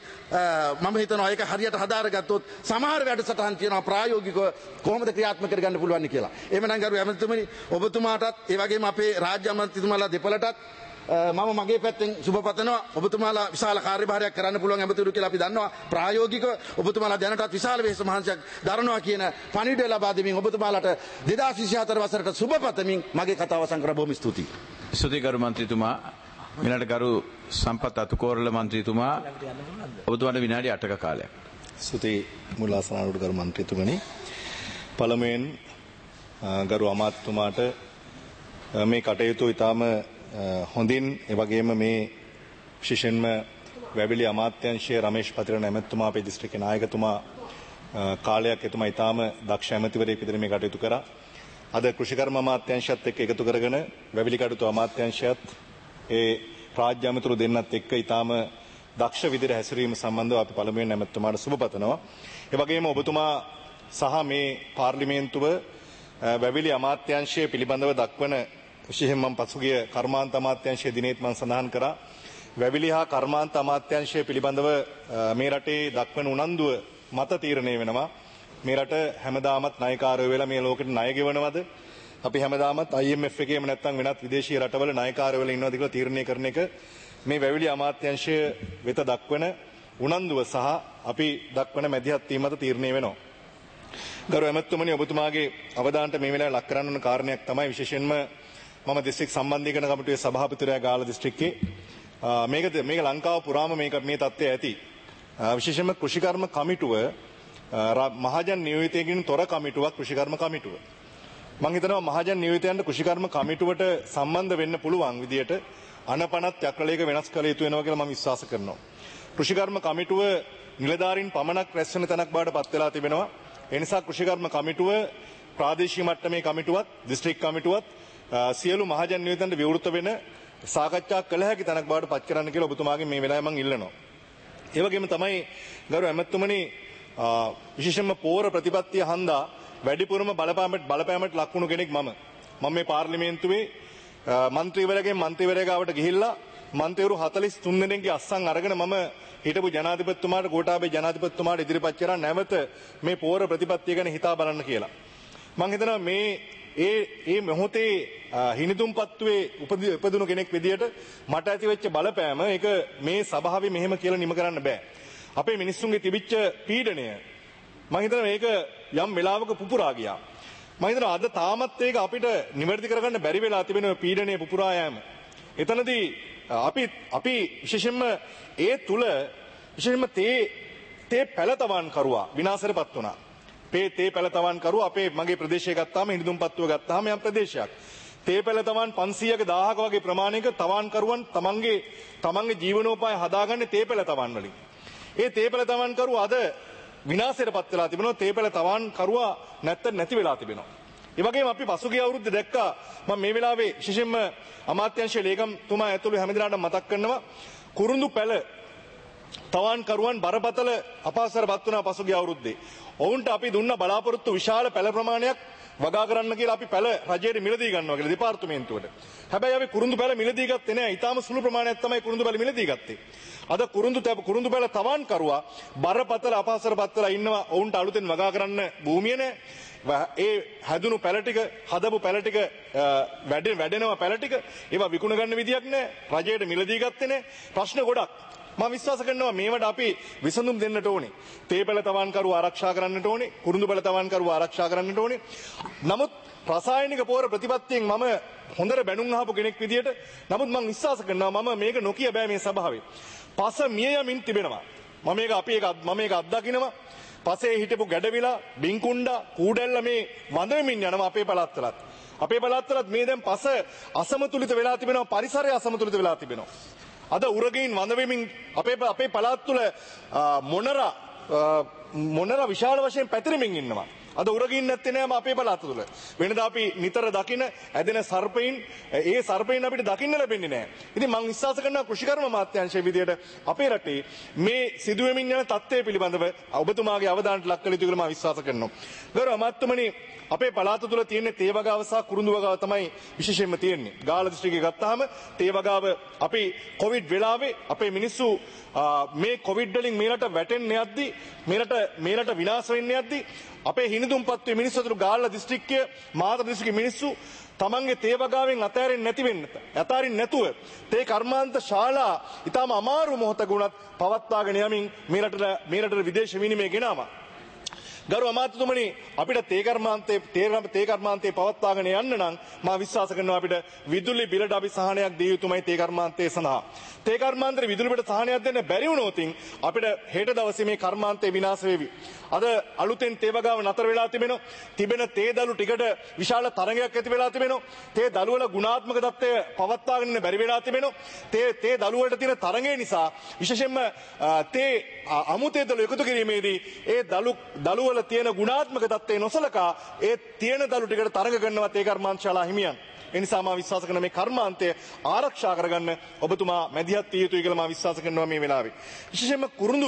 [SPEAKER 3] මම හිතනවා ඒක හරියට හදාරගත්තොත් සමහර වැඩසටහන් තියෙනවා ප්‍රායෝගිකව කොහොමද ක්‍රියාත්මක කරගන්න පුළුවන් කියලා. එහෙමනම් ගරු ඇමතිතුමනි ඔබතුමාටත් ඒ වගේම අපේ රාජ්‍ය අමාත්‍යතුමාලා දෙපළටත් මම මගේ පැත්තෙන් සුබ පතනවා. ඔබතුමාලා විශාල කාර්යභාරයක් කරන්න පුළුවන් ඇමතිවරු කියලා අපි දන්නවා. ප්‍රායෝගිකව ඔබතුමාලා දැනටත් විශාල වෙහෙස මහන්සියක් දරනවා කියන පණිවිඩය ලබා දෙමින් ඔබතුමාලාට දෙදහස් විසිහතර වසරට සුබ පතමින් මගේ කතාව අවසන් කරා. බොහොම ස්තුතියි.
[SPEAKER 1] ස්තුතියි ගරු මන්ත්‍රීතුමා. ඊළඟට ගරු සම්පත් අතුකෝරළ මන්ත්‍රීතුමා ඔබතුමාට විනාඩි අටක කාලයක්.
[SPEAKER 4] ස්තුතියි මුලාසනාරුට ගරු මන්ත්‍රීතුමනි. පළමුවෙන් ගරු අමාත්‍යතුමාට මේ කටයුතු ඉතාම හොඳින් එවැගේම මේ විශේෂයෙන්ම වැවිලි අමාත්‍යාංශයේ රමේෂ් පතිරණ ඇමතුමා අපේ දිස්ත්‍රික්ක නායකතුමා කාලයක් එතුමා ඊටාම දක්ෂ ඇමතිවරයෙක් විදිහට මේ කටයුතු කරා. අද කෘෂිකර්ම අමාත්‍යාංශයත් එක්ක එකතු කරගෙන වැවිලි කටයුතු අමාත්‍යාංශයත් ඒ රාජ්‍ය අමාත්‍යවරු දෙන්නත් එක්ක ඊටාම දක්ෂ විදිහට හැසිරීම සම්බන්ධව අපි පළමුවෙන් ඇමතුමාට සුබ පතනවා. ඒ වගේම ඔබතුමා සහ මේ පාර්ලිමේන්තුව වැවිලි අමාත්‍යාංශය පිළිබඳව දක්වන විශේෂයෙන් මම පසුගිය කර්මාන්ත අමාත්‍යාංශයේ දිනේත් මම සඳහන් කරා වැවිලි හා කර්මාන්ත අමාත්‍යාංශය පිළිබඳව මේ රටේ දක්වන උනන්දුව මත තීරණය වෙනවා. මේ රට හැමදාමත් ණයකාරයෝ වෙලා මේ ලෝකෙට ණය ගෙවනවද? අපි හැමදාමත් I M F එකේම නැත්නම් වෙනත් විදේශීය රටවල ණයකාරයෝ වෙලා ඉන්නවද කියලා තීරණය කරන එක මේ වැවිලි අමාත්‍යාංශය වෙත දක්වන උනන්දුව සහ අපි දක්වන මැදිහත් වීම මත තීරණය වෙනවා. ගරු ඇමතුමනි ඔබතුමාගේ අවධානයට මේ වෙලාවේ ලක් කරන්න ඕන කාරණයක් තමයි විශේෂයෙන්ම මම දිස්ත්‍රික් සම්බන්ධීකරණ කමිටුවේ සභාපතිවරයා ගාල්ල දිස්ත්‍රික්කේ මේක මේක ලංකාව පුරාම මේක මේ තත්ත්වය ඇති. විශේෂයෙන්ම කෘෂිකර්ම කමිටුව මහජන නියෝජිතයන්ගෙන් තොර කමිටුවක් කෘෂිකර්ම කමිටුව. මම හිතනවා මහජන නියෝජිතයන්ට කෘෂිකර්ම කමිටුවට සම්බන්ධ වෙන්න පුළුවන් විදියට අනපනත් යක්‍රලයක වෙනස් කළ යුතු වෙනවා කියලා මම විශ්වාස කරනවා. කෘෂිකර්ම කමිටුව නිලධාරීන් පමණක් රැස් වෙන තැනක් බවට පත් වෙලා තිබෙනවා. ඒ නිසා කෘෂිකර්ම කමිටුව ප්‍රාදේශීය මට්ටමේ කමිටුවත් දිස්ත්‍රික් කමිටුවත් සියලු මහජන නියෝජිතයන්ට විවෘත වෙන සාකච්ඡා කළ හැකි තැනක් බවට පත් කරන්න කියලා ඔබතුමාගෙන් මේ වෙලාවේ මම ඉල්ලනවා. ඒ වගේම තමයි ගරු ඇමතුමනි විශේෂයෙන්ම පෝර ප්‍රතිපත්තිය හන්දා වැඩිපුරම බලපෑමට බලපෑමට ලක් වුණු කෙනෙක් මම. මම මේ පාර්ලිමේන්තුවේ മന്ത്രിවරයාගෙන් മന്ത്രിවරයා ගාවට ගිහිල්ලා මන්ත්‍රීවරු හතළිස් තුන් දෙනෙක්ගේ අස්සන් අරගෙන මම හිටපු ජනාධිපතිතුමාට ගෝඨාභය ජනාධිපතිතුමාට ඉදිරිපත් කරා නැවත මේ පෝර ප්‍රතිපත්තිය ගැන හිතා බලන්න කියලා. මම හිතනවා මේ ඒ ඒ මොහොතේ හිනිතුම්පත්තුවේ උපදිනු කෙනෙක් විදියට මට ඇති වෙච්ච බලපෑම ඒක මේ සභාවේ මෙහෙම කියලා නිම කරන්න බෑ. අපේ මිනිස්සුන්ගේ තිබිච්ච පීඩනය මම හිතනවා මේක යම් වෙලාවක පුපුරා ගියා. මම හිතනවා අද තාමත් ඒක අපිට නිවැරදි කරගන්න බැරි වෙලා තිබෙන පීඩනය පුපුරා යෑම. එතනදී අපි අපි විශේෂයෙන්ම ඒ තුල විශේෂයෙන්ම තේ තේ පැලතවන් කරුවා විනාශයටපත් වුණා. තේ තේ පැලතවන් කරුවා අපේ මගේ ප්‍රදේශය ගත්තාම හිඳුම්පත්තුව ගත්තාම යම් ප්‍රදේශයක්. තේ පැලතවන් පන්සීයක දහයක වගේ ප්‍රමාණයක තවන් කරුවන් තමන්ගේ තමන්ගේ ජීවනෝපාය හදාගන්නේ තේ පැලතවන් වලින්. ඒ තේ පැලතවන් කරුවා අද විනාශයටපත් වෙලා තිබෙනවා. තේ පැලතවන් කරුවා නැත්තම් නැති වෙලා තිබෙනවා. ඒ වගේම අපි පසුගිය අවුරුද්දේ දැක්කා මම මේ වෙලාවේ විශේෂයෙන්ම අමාත්‍යාංශයේ ලේකම්තුමා ඇතුළු හැමදිනාටම මතක් කරනවා කුරුඳු පැල තවන් කරුවන් බරපතල අපහසුතාවයටපත් වුණා පසුගිය අවුරුද්දේ. ඔවුන්ට අපි දුන්න බලාපොරොත්තු විශාල පැල ප්‍රමාණයක් වගා කරන්න කියලා අපි පැල රජයට මිලදී ගන්නවා කියලා දෙපාර්තමේන්තුවට. හැබැයි අපි කුරුඳු පැල මිලදී ගත්තේ නැහැ. ඊටාම සුළු ප්‍රමාණයක් තමයි කුරුඳු පැල මිලදී ගත්තේ. අද කුරුඳු කුරුඳු පැල තවන් කරුවා බරපතල අපහසුතාවයටපත් වෙලා ඉන්නවා. ඔවුන්ට අලුතෙන් වගා කරන්න භූමිය නැහැ. ඒ හැදුණු පැල ටික හදපු පැල ටික වැඩ වැඩෙනවා පැල ටික ඒවා විකුණ ගන්න විදියක් නැහැ. රජයට මිලදී ගත්තේ නැහැ. ප්‍රශ්න ගොඩක්. මම විශ්වාස කරනවා මේවට අපි විසඳුම් දෙන්නට ඕනේ. තේ පැල තවන් කරුවා ආරක්ෂා කරන්නට ඕනේ. කුරුඳු පැල තවන් කරුවා ආරක්ෂා කරන්නට ඕනේ. නමුත් රසායනික පෝර ප්‍රතිපත්තියෙන් මම හොඳට බැනුම් අහපු කෙනෙක් විදියට නමුත් මම විශ්වාස කරනවා මම මේක නොකිය බෑ මේ සභාවේ. පස මිය යමින් තිබෙනවා. මම මේක අපි ඒක මම මේක අත්දකිනවා. පසේ හිටපු ගැඩවිලා බින්කුණ්ඩා කූඩැල්ල මේ වඳ වෙමින් යනවා අපේ පළාත්වලත්. අපේ පළාත්වලත් මේ දැන් පස අසමතුලිත වෙලා තිබෙනවා. පරිසරය අසමතුලිත වෙලා තිබෙනවා. අද උරගයින් වඳ වෙමින් අපේ අපේ පළාත් තුළ මොනරා මොනරා විශාල වශයෙන් පැතිරෙමින් ඉන්නවා. අද උරගින් නැත්තේ නෑම අපේ පළාත තුළ. වෙනදා අපි නිතර දකින ඇදෙන සර්පයින් ඒ සර්පයින් අපිට දකින්න ලැබෙන්නේ නෑ. ඉතින් මම විශ්වාස කරනවා කෘෂිකර්ම අමාත්‍යාංශයේ විදියට අපේ රටේ මේ සිදුවෙමින් යන තත්ත්වය පිළිබඳව ඔබතුමාගේ අවධානයට ලක් කළ යුතු කියලා මම විශ්වාස කරනවා. ගරු අමාත්‍යමනි අපේ පළාත තුළ තියෙන තේ වගාව සහ කුරුඳු වගාව තමයි විශේෂයෙන්ම තියෙන්නේ. ගාල්ල දිස්ත්‍රික්කය ගත්තාම තේ වගාව අපි කොවිඩ් වෙලාවේ අපේ මිනිස්සු මේ කොවිඩ් වලින් මේකට වැටෙන්න යද්දි මේකට මේකට විනාශ වෙන්න යද්දි අපේ හිනිදුම්පත්තුවේ මිනිස්සු අතර ගාල්ල දිස්ත්‍රික්කයේ මාතර දිස්ත්‍රික්කයේ මිනිස්සු තමන්ගේ තේ වගාවෙන් අතෑරෙන්නේ නැති වෙන්න අතාරින්න නැතුව තේ කර්මාන්ත ශාලා ඊටම අමාරු මොහොතක වුණත් පවත්වාගෙන යමින් මේ රටට මේ රටට විදේශ විනිමය ගෙනාවා. ගරු අමාත්‍යතුමනි අපිට තේ කර්මාන්තයේ තේ කර්මාන්තයේ පවත්වාගෙන යන්න නම් මා විශ්වාස කරනවා අපිට විදුලි බිලට අපි සහනයක් දිය යුතුමයි තේ කර්මාන්තයේ සඳහා. තේ කර්මාන්තයේ විදුලි බිලට සහනයක් දෙන්න බැරි වුණොත් අපිට හෙට දවසේ මේ කර්මාන්තය විනාශ වෙවි. අද අලුතෙන් තේ වගාව නතර වෙලා තිබෙනවා. තිබෙන තේ දළු ටිකට විශාල තරගයක් ඇති වෙලා තිබෙනවා. තේ දළු වල ගුණාත්මක தත්ත්වය පවත්වාගෙන ඉන්න බැරි වෙලා තිබෙනවා. තේ තේ දළු වලට තියෙන තරගය නිසා විශේෂයෙන්ම තේ අමුතේ දළු එකතු කිරීමේදී ඒ දළු දළු වල තියෙන ගුණාත්මක தත්ත්වය නොසලකා ඒ තියෙන දළු ටිකට තරග කරනවා තේ කර්මාන්ත ශාලා හිමියන්. ඒ නිසා මම විශ්වාස කරන මේ කර්මාන්තය ආරක්ෂා කරගන්න ඔබතුමා මැදිහත් විය යුතුයි කියලා මම විශ්වාස කරනවා මේ වෙලාවේ. විශේෂයෙන්ම කුරුඳු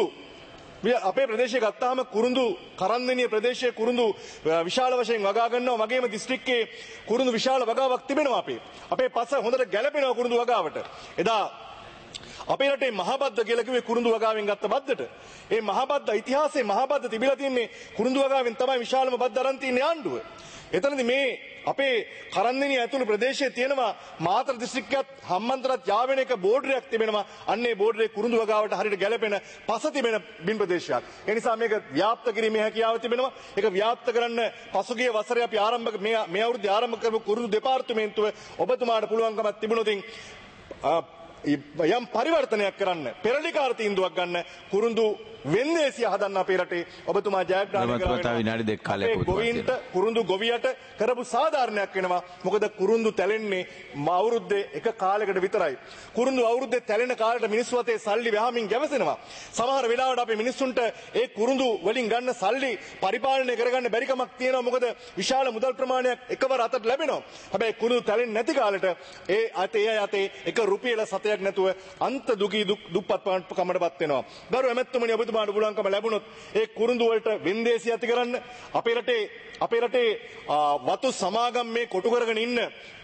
[SPEAKER 4] අපේ ප්‍රදේශය ගත්තාම කුරුඳු කරන්දෙනිය ප්‍රදේශයේ කුරුඳු විශාල වශයෙන් වගා ගන්නවා. වගේම දිස්ත්‍රික්කයේ කුරුඳු විශාල වගාවක් තිබෙනවා. අපේ අපේ පස හොඳට ගැළපෙනවා කුරුඳු වගාවට. එදා අපේ රටේ මහබද්ද කියලා කිව්වේ කුරුඳු වගාවෙන් ගත්ත බද්දට. ඒ මහබද්ද ඉතිහාසයේ මහබද්ද තිබිලා තින්නේ කුරුඳු වගාවෙන් තමයි විශාලම බද්ද අරන් තින්නේ ආණ්ඩුව. එතනදී මේ අපේ කරන්දිනිය ඇතුළු ප්‍රදේශයේ තියෙනවා මාතර දිස්ත්‍රික්කයත් හම්බන්තොටත් යාවෙන එක බෝඩරයක් තිබෙනවා. අන්නේ බෝඩරේ කුරුඳු වගාවට හරියට ගැලපෙන පස තිබෙන බිම් ප්‍රදේශයක්. ඒ නිසා මේක ව්‍යාප්ත කිරීමේ හැකියාව තිබෙනවා. ඒක ව්‍යාප්ත කරන්න පසුගිය වසරේ අපි ආරම්භ මේ මේ අවුරුද්දේ ආරම්භ කරපු කුරුඳු දෙපාර්තමේන්තුව ඔබතුමාට පුළුවන්කමක් තිබුණොත් යම් පරිවර්තනයක් කරන්න පෙරලිකාර තීන්දුවක් ගන්න කුරුඳු වෙන්දේසිය හදන්න අපේ රටේ ඔබතුමා ජයග්‍රහණය කරලා ගොවීන්ට කුරුඳු ගොවියට කරපු සාධාරණයක් වෙනවා. මොකද කුරුඳු තැලෙන්නේ අවුරුද්දේ එක කාලයකට විතරයි. කුරුඳු අවුරුද්දේ තැලෙන කාලයට මිනිස්සු අතේ සල්ලි වැහමින් ගැවසෙනවා. සමහර වෙලාවට අපි මිනිස්සුන්ට ඒ කුරුඳු වලින් ගන්න සල්ලි පරිපාලනය කරගන්න බැරි කමක් තියෙනවා. මොකද විශාල මුදල් ප්‍රමාණයක් එකවර අතට ලැබෙනවා. හැබැයි කුරුඳු තැලෙන්නේ නැති කාලෙට ඒ අතේ ඒ අතේ එක රුපියල සතයක් නැතුව අන්ත දුකී දුප්පත් කමටපත් වෙනවා. ගරු ඇමැතුමනි ඔබතුමා මාඩ බුලංකම ලැබුණොත් ඒ කුරුඳු වලට වෙන්දේසි ඇති කරන්න අපේ රටේ අපේ රටේ වතු සමාගම් මේ කොටු කරගෙන ඉන්න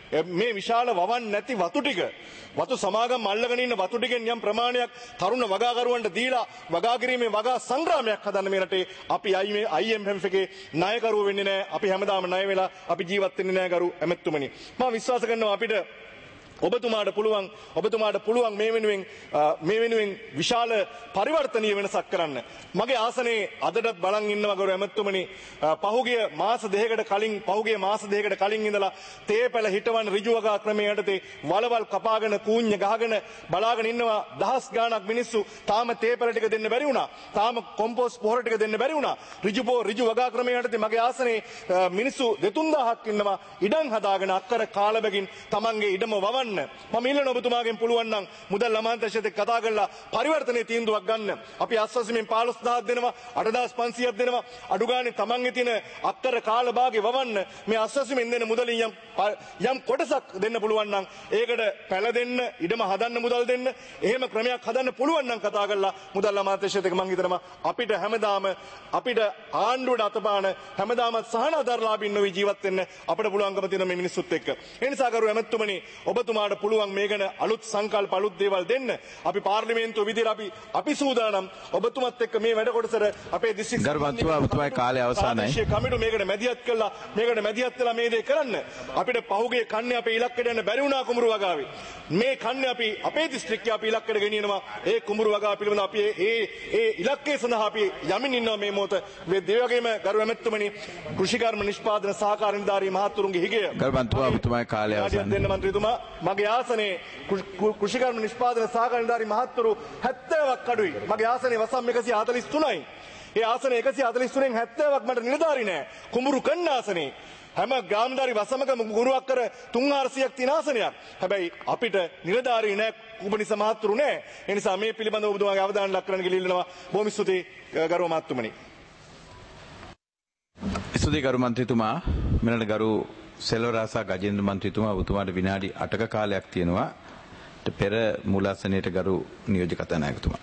[SPEAKER 4] මේ විශාල වවන් නැති වතු ටික වතු සමාගම් අල්ලගෙන ඉන්න වතු ටිකෙන් යම් ප්‍රමාණයක් තරුණ වගාකරුවන්ට දීලා වගා කිරීමේ වගා සංග්‍රාමයක් හදන්න මේ රටේ අපි අයි එම් එෆ් එකේ ණයකරුවෝ වෙන්නේ නැහැ. අපි හැමදාම ණය වෙලා අපි ජීවත් වෙන්නේ නැහැ ගරු ඇමැතුමනි. මම විශ්වාස කරනවා අපිට ඔබතුමාට පුළුවන් ඔබතුමාට පුළුවන් මේ වෙනුවෙන් මේ වෙනුවෙන් විශාල පරිවර්තනීය වෙනසක් කරන්න. මගේ ආසනයේ අදටත් බලන් ඉන්නවා ගරු ඇමතුමනි. පහුගිය මාස දෙකකට කලින් පහුගිය මාස දෙකකට කලින් ඉඳලා තේපැල හිටවන ඍජු වගා ක්‍රමයේ යටතේ වලවල් කපාගෙන කූඤ්ඤ ගහගෙන බලාගෙන ඉන්නවා දහස් ගාණක් මිනිස්සු. තාම තේපැල ටික දෙන්න බැරි වුණා. තාම කොම්පෝස්ට් පොහොර ටික දෙන්න බැරි වුණා. ඍජු ඍජු වගා ක්‍රමයේ යටතේ මගේ ආසනයේ මිනිස්සු දෙතුන් දහසක් ඉන්නවා ඉඩම් හදාගෙන අක්කර කාලබැගින් තමන්ගේ ඉඩම වවන්න. මම ඉල්ලන ඔබතුමාගෙන් පුළුවන් නම් මුදල් අමාත්‍යාංශයට කතා කරලා පරිවර්තනයේ තීන්දුවක් ගන්න. අපි අස්වැසිමින් පහළොස් දහසක් දෙනවා අට දහස් පන්සියයක් දෙනවා. අඩු ගානේ තමන්ගේ තියෙන අක්කර කාල භාගේ වවන්න මේ අස්වැසිමින් දෙන මුදලින් යම් යම් කොටසක් දෙන්න පුළුවන් නම් ඒකට පැල දෙන්න ඉඩම හදන්න මුදල් දෙන්න එහෙම ක්‍රමයක් හදන්න පුළුවන් නම් කතා කරලා මුදල් අමාත්‍යාංශයට මම හිතනවා අපිට හැමදාම අපිට ආණ්ඩුවට අතපාන හැමදාම සහන ආධාරලාභීන් නොවි ජීවත් වෙන්න අපිට පුළුවන්කම තියෙන මේ මිනිස්සුත් එක්ක. ඒ නිසා කරු ඇමතුමනි ඔබතුමාට පුළුවන් මේ ගැන අලුත් සංකල්ප අලුත් දේවල් දෙන්න. අපි පාර්ලිමේන්තුව විදිහට අපි අපි සූදානම් ඔබතුමත් එක්ක මේ වැඩ කොටසට අපේ දිස්ත්‍රික්
[SPEAKER 1] ගරුවන්තුමා ඔබතුමාගේ කාලය අවසానයි.
[SPEAKER 4] කමිටු මේකට මැදිහත් කළා මේකට මැදිහත් වෙලා මේ දේ කරන්න. අපිට පහුගිය කන්නේ අපේ ඉලක්කයට යන්න බැරි වුණා කුඹුරු වගාවේ. මේ කන්නේ අපි අපේ දිස්ත්‍රික්කයේ අපි ඉලක්කයට ගෙනියනවා. ඒ කුඹුරු වගාව පිළිබඳව අපි ඒ ඒ ඉලක්කය සඳහා අපි යමින් ඉන්නවා මේ මොහොත. මේ දේ වගේම ගරු ඇමතුමනි කෘෂිකර්ම නිෂ්පාදන සහකාර නිලධාරී මහතුරුන්ගේ හිගය
[SPEAKER 1] ගරුවන්තුමා ඔබතුමාගේ කාලය අවසానයි.
[SPEAKER 4] දෙන්න මන්ත්‍රීතුමා මගේ ආසනයේ කෘෂිකර්ම නිෂ්පාදන සහකාර නිලධාරී මහතුරු හැත්තෑවක් අඩුයි. මගේ ආසනයේ වසම් එකසිය හතළිස් තුනයි. ඒ ආසනයේ එකසිය හතළිස් තුනෙන් හැත්තෑවක් මට නිලධාරී නෑ. කුඹුරු කන්න ආසනේ හැම ග්‍රාමධාරී වසමකම ගුරුවක් කර තුන් හාරසියයක් තියෙන ආසනයක්. හැබැයි අපිට නිලධාරී නෑ කුඹනිස මහතුරු නෑ. ඒ නිසා මේ පිළිබඳව ඔබතුමාගේ අවධානය ලක් කරන්න කියලා ඉල්ලනවා. බොහොම ස්තුතියි ගරු මහත්තුමනි.
[SPEAKER 1] ස්තුතියි ගරු මන්ත්‍රීතුමා. මෙන්නට ගරු සෙල්වරාසා ගජේන්ද්‍ර මන්ත්‍රීතුමා ඔබතුමාට විනාඩි අටක කාලයක් තියෙනවා. පෙර මූලාසනයට ගරු නියෝජ්‍ය කතානායකතුමා.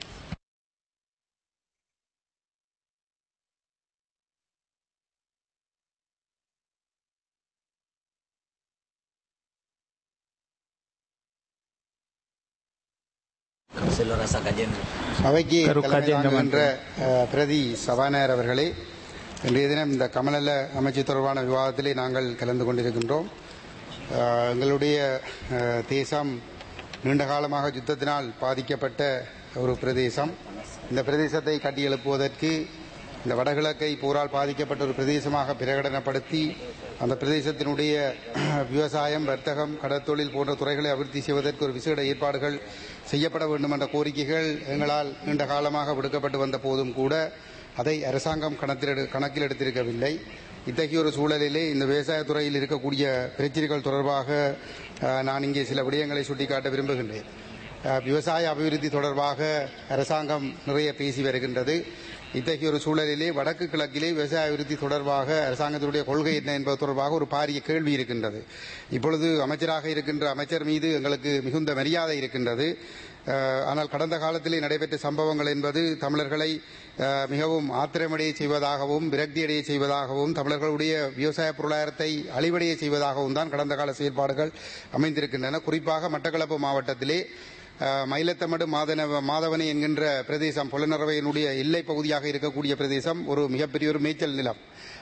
[SPEAKER 5] அவைக்கு தலைமை பிரதி சபாநாயகர் அவர்களே, இன்றைய தினம் இந்த கமநல அமைச்சு தொடர்பான விவாதத்திலே நாங்கள் கலந்து கொண்டிருக்கின்றோம். எங்களுடைய தேசம் நீண்ட காலமாக யுத்தத்தினால் பாதிக்கப்பட்ட ஒரு பிரதேசம். இந்த பிரதேசத்தை கட்டியெழுப்புவதற்கு இந்த வடகிழக்கை போரால் பாதிக்கப்பட்ட ஒரு பிரதேசமாக பிரகடனப்படுத்தி அந்த பிரதேசத்தினுடைய விவசாயம், வர்த்தகம், கடற்தொழில் போன்ற துறைகளை அபிவிருத்தி செய்வதற்கு ஒரு விசேட ஏற்பாடுகள் செய்யப்பட வேண்டும் என்ற கோரிக்கைகள் எங்களால் நீண்ட காலமாக விடுக்கப்பட்டு வந்த போதும் கூட அதை அரசாங்கம் கணக்கில் எடுத்திருக்கவில்லை. இத்தகைய ஒரு சூழலிலே இந்த விவசாயத்துறையில் இருக்கக்கூடிய பிரச்சனைகள் தொடர்பாக நான் இங்கே சில விடயங்களை சுட்டிக்காட்ட விரும்புகின்றேன். விவசாய அபிவிருத்தி தொடர்பாக அரசாங்கம் நிறைய பேசி வருகின்றது. இத்தகைய ஒரு சூழலிலே வடக்கு கிழக்கிலே விவசாய அபிவிருத்தி தொடர்பாக அரசாங்கத்தினுடைய கொள்கை என்ன என்பது தொடர்பாக ஒரு பாரிய கேள்வி இருக்கின்றது. இப்பொழுது அமைச்சராக இருக்கின்ற அமைச்சர் மீது எங்களுக்கு மிகுந்த மரியாதை இருக்கின்றது. ஆனால் கடந்த காலத்திலே நடைபெற்ற சம்பவங்கள் என்பது தமிழர்களை மிகவும் ஆத்திரமடைய செய்வதாகவும், விரக்தியடைய செய்வதாகவும், தமிழர்களுடைய விவசாய பொருளாதாரத்தை அழிவடைய செய்வதாகவும் தான் கடந்த கால செயல்பாடுகள் அமைந்திருக்கின்றன. குறிப்பாக மட்டக்களப்பு மாவட்டத்திலே மயிலத்தமடு மாதன மாதவனை என்கின்ற பிரதேசம் புலனறுவையினுடைய எல்லை பகுதியாக இருக்கக்கூடிய பிரதேசம் ஒரு மிகப்பெரிய ஒரு மேய்ச்சல் நிலம்.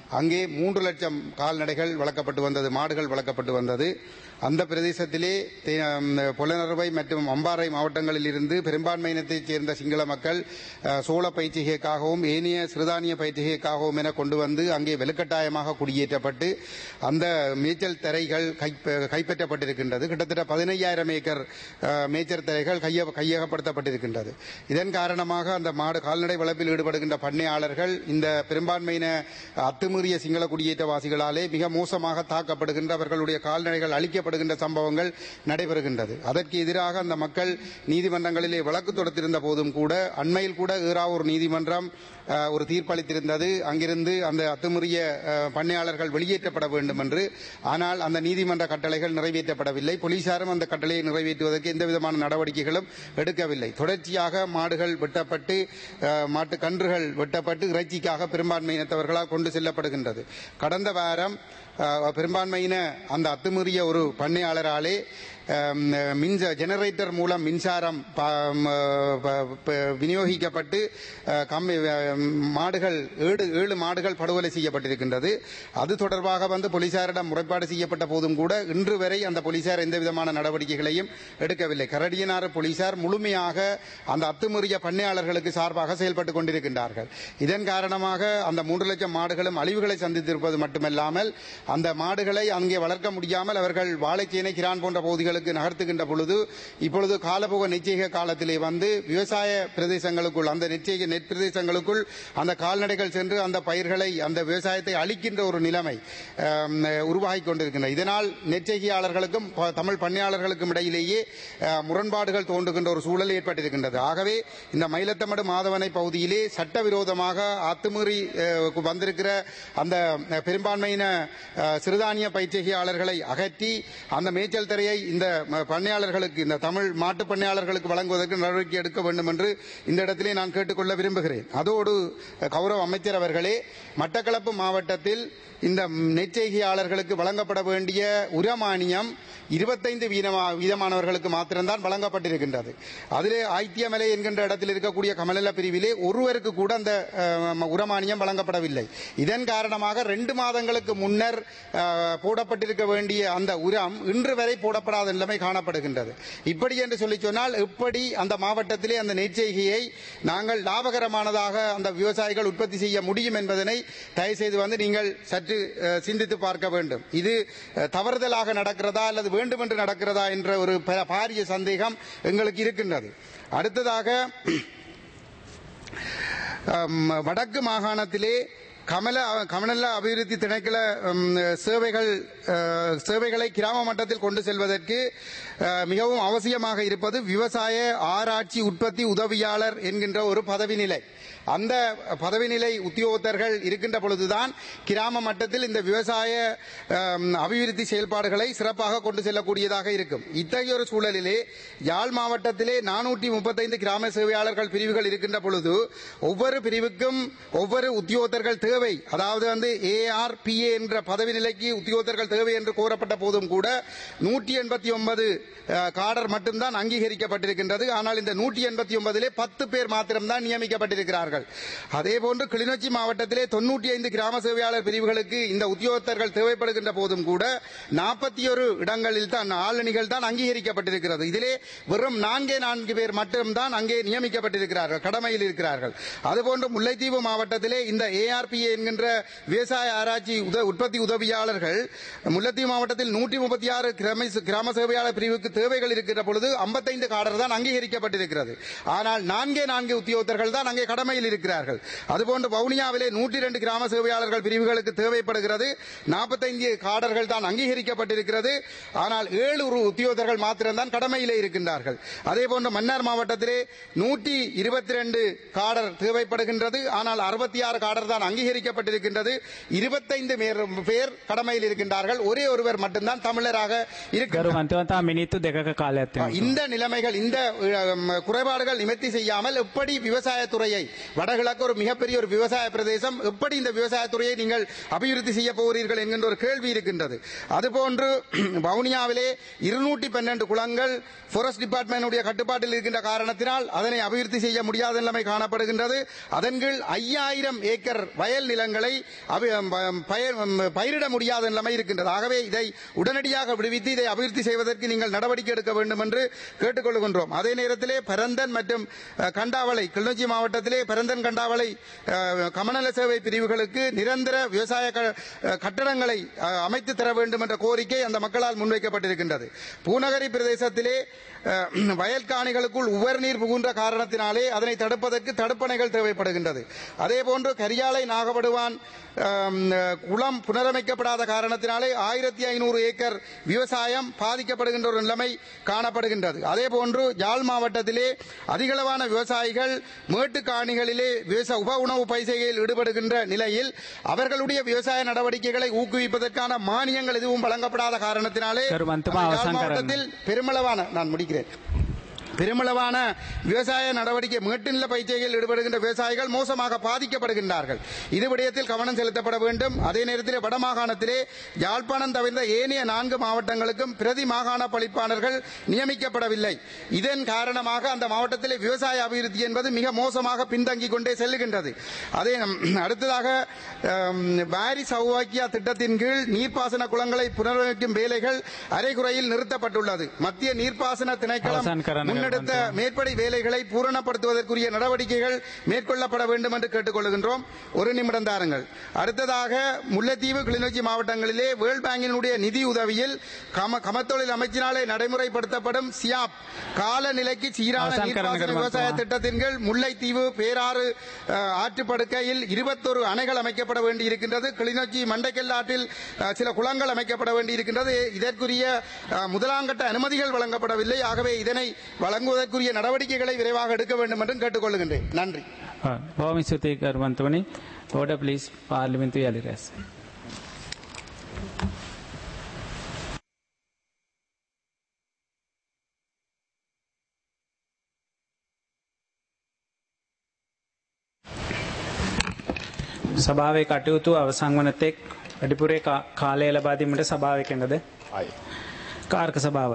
[SPEAKER 5] அங்கே மூன்று லட்சம் கால்நடைகள் வளர்க்கப்பட்டு வந்தது, மாடுகள் வளர்க்கப்பட்டு வந்தது. அந்த பிரதேசத்திலே புலனறுவை மற்றும் அம்பாறை மாவட்டங்களில் இருந்து பெரும்பான்மையினத்தைச் சேர்ந்த சிங்கள மக்கள் சோள பயிற்சிகைக்காகவும் ஏனைய சிறுதானிய பயிற்சிகைக்காகவும் என கொண்டு வந்து அங்கே வலுக்கட்டாயமாக குடியேற்றப்பட்டு அந்த மேய்ச்சல் தரைகள் கைப்பற்றப்பட்டிருக்கின்றது. கிட்டத்தட்ட பதினையாயிரம் ஏக்கர் மேய்ச்சல் தரைகள் கையகப்படுத்தப்பட்டிருக்கின்றது. இதன் காரணமாக அந்த மாடு கால்நடை வளர்ப்பில் ஈடுபடுகின்ற பண்ணையாளர்கள் இந்த பெரும்பான்மையின அத்துமீறிய சிங்கள குடியேற்றவாசிகளாலே மிக மோசமாக தாக்கப்படுகின்ற, அவர்களுடைய கால்நடைகள் அளிக்க படுகின்ற சம்பவங்கள் நடைபெறுகின்றது. அதற்கு எதிராக அந்த மக்கள் நீதிமன்றங்களிலே வழக்கு தொடுத்திருந்த போதும் கூட அண்மையில் கூட ஈராவூர் நீதிமன்றம் ஒரு தீர்ப்பளித்திருந்தது. அங்கிருந்து அந்த அத்துமீறிய பண்ணையாளர்கள் வெளியேற்றப்பட வேண்டும் என்று. ஆனால் அந்த நீதிமன்ற கட்டளைகள் நிறைவேற்றப்படவில்லை. போலீசாரும் அந்த கட்டளையை நிறைவேற்றுவதற்கு எந்தவிதமான நடவடிக்கைகளும் எடுக்கவில்லை. தொடர்ச்சியாக மாடுகள் வெட்டப்பட்டு மாட்டு கன்றுகள் வெட்டப்பட்டு இறைச்சிக்காக பெரும்பான்மையினத்தவர்களால் கொண்டு செல்லப்படுகின்றது. கடந்த வாரம் பெரும்பான்மையின அந்த அத்துமீறிய ஒரு பண்ணையாளராலே மின்ச ஜெனரேட்டர் மூலம் மின்சாரம் விநியோகிக்கப்பட்டு மாடுகள் ஏழு ஏழு மாடுகள் படுகொலை செய்யப்பட்டிருக்கின்றது. அது தொடர்பாக வந்து போலீசாரிடம் முறைப்பாடு செய்யப்பட்ட போதும் கூட இன்று வரை அந்த போலீசார் எந்தவிதமான நடவடிக்கைகளையும் எடுக்கவில்லை. கரடியனாறு போலீசார் முழுமையாக அந்த அத்துமீறிய பண்ணையாளர்களுக்கு சார்பாக செயல்பட்டுக் கொண்டிருக்கின்றார்கள். இதன் காரணமாக அந்த மூன்று லட்சம் மாடுகளும் அழிவுகளை சந்தித்திருப்பது மட்டுமல்லாமல் அந்த மாடுகளை அங்கே வளர்க்க முடியாமல் அவர்கள் வாழைச்சேனை கிரான் போன்ற பகுதிகள் நகர்த்துகின்ற பொழுது இப்பொழுது காலபோக நிச்சய காலத்திலே வந்து விவசாய பிரதேசங்களுக்குள் அந்த நிச்சய நெற் பிரதேசங்களுக்குள் அந்த கால்நடைகள் சென்று அந்த பயிர்களை அந்த விவசாயத்தை அழிக்கின்ற ஒரு நிலைமை உருவாகிக் கொண்டிருக்கின்றன. இதனால் நெற்செய்கையாளர்களுக்கும் தமிழ் பண்ணையாளர்களுக்கும் இடையிலேயே முரண்பாடுகள் தோன்றுகின்ற ஒரு சூழல் ஏற்பட்டிருக்கின்றது. ஆகவே இந்த மயிலத்தமடு மாதவனை பகுதியிலே சட்டவிரோதமாக அத்துமீறி வந்திருக்கிற அந்த பெரும்பான்மையின சிறுதானிய பயிற்சிகையாளர்களை அகற்றி அந்த மேய்ச்சல் தரையை இந்த பண்ணையாளர்களுக்கு, இந்த தமிழ் மாட்டு பண்ணையாளர்களுக்கு வழங்குவதற்கு நடவடிக்கை எடுக்க வேண்டும் என்று இந்த இடத்திலே நான் கேட்டுக்கொள்ள விரும்புகிறேன். அதோடு கௌரவ அமைச்சர் அவர்களே, மட்டக்களப்பு மாவட்டத்தில் இந்த நெற்செய்கையாளர்களுக்கு வழங்கப்பட வேண்டிய உரமானியம் இருபத்தைந்து வீதமானவர்களுக்கு மாத்திரம்தான் வழங்கப்பட்டிருக்கின்றது. அதிலே ஆய்த்தியமலை என்கின்ற இடத்தில் இருக்கக்கூடிய கமலல பிரிவிலே ஒருவருக்கு கூட அந்த உரமானியம் வழங்கப்படவில்லை. இதன் காரணமாக ரெண்டு மாதங்களுக்கு முன்னர் போடப்பட்டிருக்க வேண்டிய அந்த உரம் இன்று வரை போடப்படாத நிலைமை காணப்படுகின்றது. இப்படி என்று சொல்லி சொன்னால் எப்படி அந்த மாவட்டத்திலே அந்த நெற்செய்கையை நாங்கள் லாபகரமானதாக அந்த விவசாயிகள் உற்பத்தி செய்ய முடியும் என்பதனை தயவு செய்து வந்து நீங்கள் சற்று சிந்தித்து பார்க்க வேண்டும். இது தவறுதலாக நடக்கிறதா அல்லது வேண்டுமென்று நடக்கிறதா என்ற ஒரு பாரிய சந்தேகம் எங்களுக்கு இருக்கின்றது. அடுத்ததாக வடக்கு மாகாணத்திலே கமல கமநல அபிவிருத்தி திணைக்கள சேவைகள் சேவைகளை கிராம மட்டத்தில் கொண்டு செல்வதற்கு மிகவும் அவசியமாக இருப்பது விவசாய ஆராய்ச்சி உற்பத்தி உதவியாளர் என்கின்ற ஒரு பதவி நிலை. அந்த பதவி நிலை உத்தியோகத்தர்கள் இருக்கின்ற பொழுதுதான் கிராம மட்டத்தில் இந்த விவசாய அபிவிருத்தி செயல்பாடுகளை சிறப்பாக கொண்டு செல்லக்கூடியதாக இருக்கும். இத்தகைய ஒரு சூழலிலே யாழ் மாவட்டத்திலே நானூற்றி முப்பத்தைந்து கிராம சேவையாளர்கள் பிரிவுகள் இருக்கின்ற பொழுது ஒவ்வொரு பிரிவுக்கும் ஒவ்வொரு உத்தியோகத்தர்கள் தேவை, அதாவது வந்து ஏஆர் பிஏ என்ற பதவி நிலைக்கு உத்தியோகத்தர்கள் தேவை என்று கோரப்பட்ட போதும் கூட நூற்றி எண்பத்தி ஒன்பது காடர் மட்டும்தான் அங்கீகரிக்கப்பட்டிருக்கின்றது. ஆனால் இந்த நூற்றி எண்பத்தி ஒன்பதிலே பத்து பேர் மாத்திரம்தான் நியமிக்கப்பட்டிருக்கிறார்கள். அதேபோன்று கிளிநொச்சி மாவட்டத்திலே தொன்னூற்றி ஐந்து கிராம சேவையாளர் பிரிவுகளுக்கு இந்த உத்தியோகத்தர்கள் தேவைப்படுகின்ற போதும் கூட நாற்பத்தி ஒரு இடங்களில் தான் ஆளணிகள் தான் அங்கீகரிக்கப்பட்டிருக்கிறது. இதிலே வெறும் நான்கே நான்கு பேர் மட்டும்தான் அங்கே நியமிக்கப்பட்டிருக்கிறார்கள், கடமையில் இருக்கிறார்கள். அதுபோன்று முல்லைத்தீவு மாவட்டத்திலே இந்த ஏஆர்பிஏ என்கின்ற விவசாய ஆராய்ச்சி உற்பத்தி உதவியாளர்கள் முல்லைத்தீவு மாவட்டத்தில் நூற்றி முப்பத்தி ஆறு கிராம சேவையாளர் பிரிவுக்கு தேவைகள் இருக்கிற பொழுது ஐம்பத்தைந்து காடர் தான் அங்கீகரிக்கப்பட்டிருக்கிறது. ஆனால் நான்கே நான்கு உத்தியோகத்தர்கள் தான் அங்கே கடமையில் இருக்கிறார்கள். அதுபோன்று வவுனியாவிலே நூற்றி இரண்டு கிராம சேவையாளர்கள் பிரிவுகளுக்கு தேவைப்படுகிறது, நாற்பத்தைந்து காடர்கள் தான் அங்கீகரிக்கப்பட்டிருக்கிறது. ஆனால் ஏழு உத்தியோகத்தர்கள் மாத்திரம்தான் கடமையிலே இருக்கின்றார்கள். அதேபோன்று மன்னார் மாவட்டத்திலே நூற்றி இருபத்தி இரண்டு காடர் தேவைப்படுகின்றது, ஆனால் அறுபத்தி ஆறு காடர் தான் அங்கீகரிக்கப்பட்டிருக்கின்றது. இருபத்தைந்து பேர் கடமையில் இருக்கின்றார்கள், ஒரே ஒருவர் மட்டும்தான் தமிழராக இருக்கிறார். இந்த நிலைமைகள், இந்த குறைபாடுகள் நிவர்த்தி செய்யாமல் எப்படி விவசாயத்துறையை, வடகிழக்கு ஒரு மிகப்பெரிய ஒரு விவசாய பிரதேசம், எப்படி இந்த விவசாயத்துறையை நீங்கள் அபிவிருத்தி செய்ய போகிறீர்கள் என்கின்ற ஒரு கேள்வி இருக்கின்றது. அதுபோன்று வவுனியாவிலே இருநூற்றி பன்னெண்டு குளங்கள் பாரஸ்ட் டிபார்ட்மெண்ட் கட்டுப்பாட்டில் இருக்கின்ற காரணத்தினால் அதனை அபிவிருத்தி செய்ய முடியாத நிலைமை காணப்படுகின்றது. அதன் கீழ் ஐயாயிரம் ஏக்கர் வயல் வயல் நிலங்களை பயிரிட முடியாத நிலைமை இருக்கின்றது. ஆகவே இதை உடனடியாக விடுவித்து இதை அபிவிருத்தி செய்வதற்கு நீங்கள் நடவடிக்கை எடுக்க வேண்டும் என்று கேட்டுக்கொள்கின்றோம். அதே நேரத்திலே பரந்தன் மற்றும் கண்டாவளை கிளிநொச்சி மாவட்டத்திலே பரந்தன் கண்டாவளை கமநல சேவை பிரிவுகளுக்கு நிரந்தர விவசாய கட்டடங்களை அமைத்து தர வேண்டும் என்ற கோரிக்கை அந்த மக்களால் முன்வைக்கப்பட்டிருக்கின்றது. பூநகரி பிரதேசத்திலே வயல் காணிகளுக்குள் உவர் நீர் புகுன்ற காரணத்தினாலே அதனை தடுப்பதற்கு தடுப்பணைகள் தேவைப்படுகின்றது. அதேபோன்று கரியாலை நாகப்படுவான் குளம் புனரமைக்கப்படாத காரணத்தினாலே ஆயிரத்தி ஐநூறு ஏக்கர் விவசாயம் பாதிக்கப்படுகின்ற ஒரு நிலைமை காணப்படுகின்றது. அதேபோன்று யாழ் மாவட்டத்திலே அதிகளவான விவசாயிகள் மேட்டு காணிகளிலே உப உணவு பயிர்செய்கையில் ஈடுபடுகின்ற நிலையில் அவர்களுடைய விவசாய நடவடிக்கைகளை ஊக்குவிப்பதற்கான மானியங்கள் எதுவும் வழங்கப்படாத காரணத்தினாலே யாழ் மாவட்டத்தில் பெருமளவான நான் முடிக்கிறேன் பெருமளவான விவசாய நடவடிக்கை மேட்டுநில பயிற்சியில் ஈடுபடுகின்ற விவசாயிகள் மோசமாக பாதிக்கப்படுகின்றார்கள். இது விடயத்தில் கவனம் செலுத்தப்பட வேண்டும். அதே நேரத்தில் வடமாகாணத்திலே யாழ்ப்பாணம் தவிர்த்த ஏனைய நான்கு மாவட்டங்களுக்கும் பிரதி மாகாண பணிப்பாளர்கள் நியமிக்கப்படவில்லை. இதன் காரணமாக அந்த மாவட்டத்திலே விவசாய அபிவிருத்தி என்பது மிக மோசமாக பின்தங்கிக் கொண்டே செல்லுகின்றது. அதே அடுத்ததாக வாரி சௌபாக்கியா திட்டத்தின் கீழ் நீர்ப்பாசன குளங்களை புனரமைக்கும் வேலைகள் அரைகுறையில் நிறுத்தப்பட்டுள்ளது. மத்திய நீர்ப்பாசன திணைக்களம் எடுத்த மேற்படி வேலைகளை பூரணப்படுத்துவதற்குரிய நடவடிக்கைகள் மேற்கொள்ளப்பட வேண்டும் என்று கேட்டுக்கொள்கின்றோம். ஒரு நிமிடம் தாருங்கள். அடுத்ததாக முல்லைத்தீவு கிளிநொச்சி மாவட்டங்களிலே வேர்ல்ட் பேங்கினுடைய நிதி உதவியில் கமத்தொழில் அமைச்சினாலே நடைமுறைப்படுத்தப்படும் சியாப் காலநிலைக்கு சீரான நீர்ப்பாசன விவசாய திட்டத்தின் கீழ் முல்லைத்தீவு பேராறு ஆற்றுப்படுக்கையில் இருபத்தொரு அணைகள் அமைக்கப்பட வேண்டியிருக்கின்றது. கிளிநொச்சி மண்டைக்கல் ஆற்றில் சில குளங்கள் அமைக்கப்பட வேண்டியிருக்கின்றது. இதற்குரிய முதலாங்கட்ட அனுமதிகள் வழங்கப்படவில்லை. ஆகவே இதனை வழங்குவதற்குரிய நடவடிக்கைகளை விரைவாக எடுக்க வேண்டும் என்றும் கேட்டுக்கொள்கின்றேன். நன்றி.
[SPEAKER 6] බොහොම ස්තුතියි කරුමන්තුමනි. order please පාර්ලිමේන්තු යාලි රැස්. සභාවේ කටයුතු අවසන් වන තෙක් වැඩිපුරේ කාලය ලබා දීමට සභාවේ කෙනද? ආයි. කාර්ක සභාව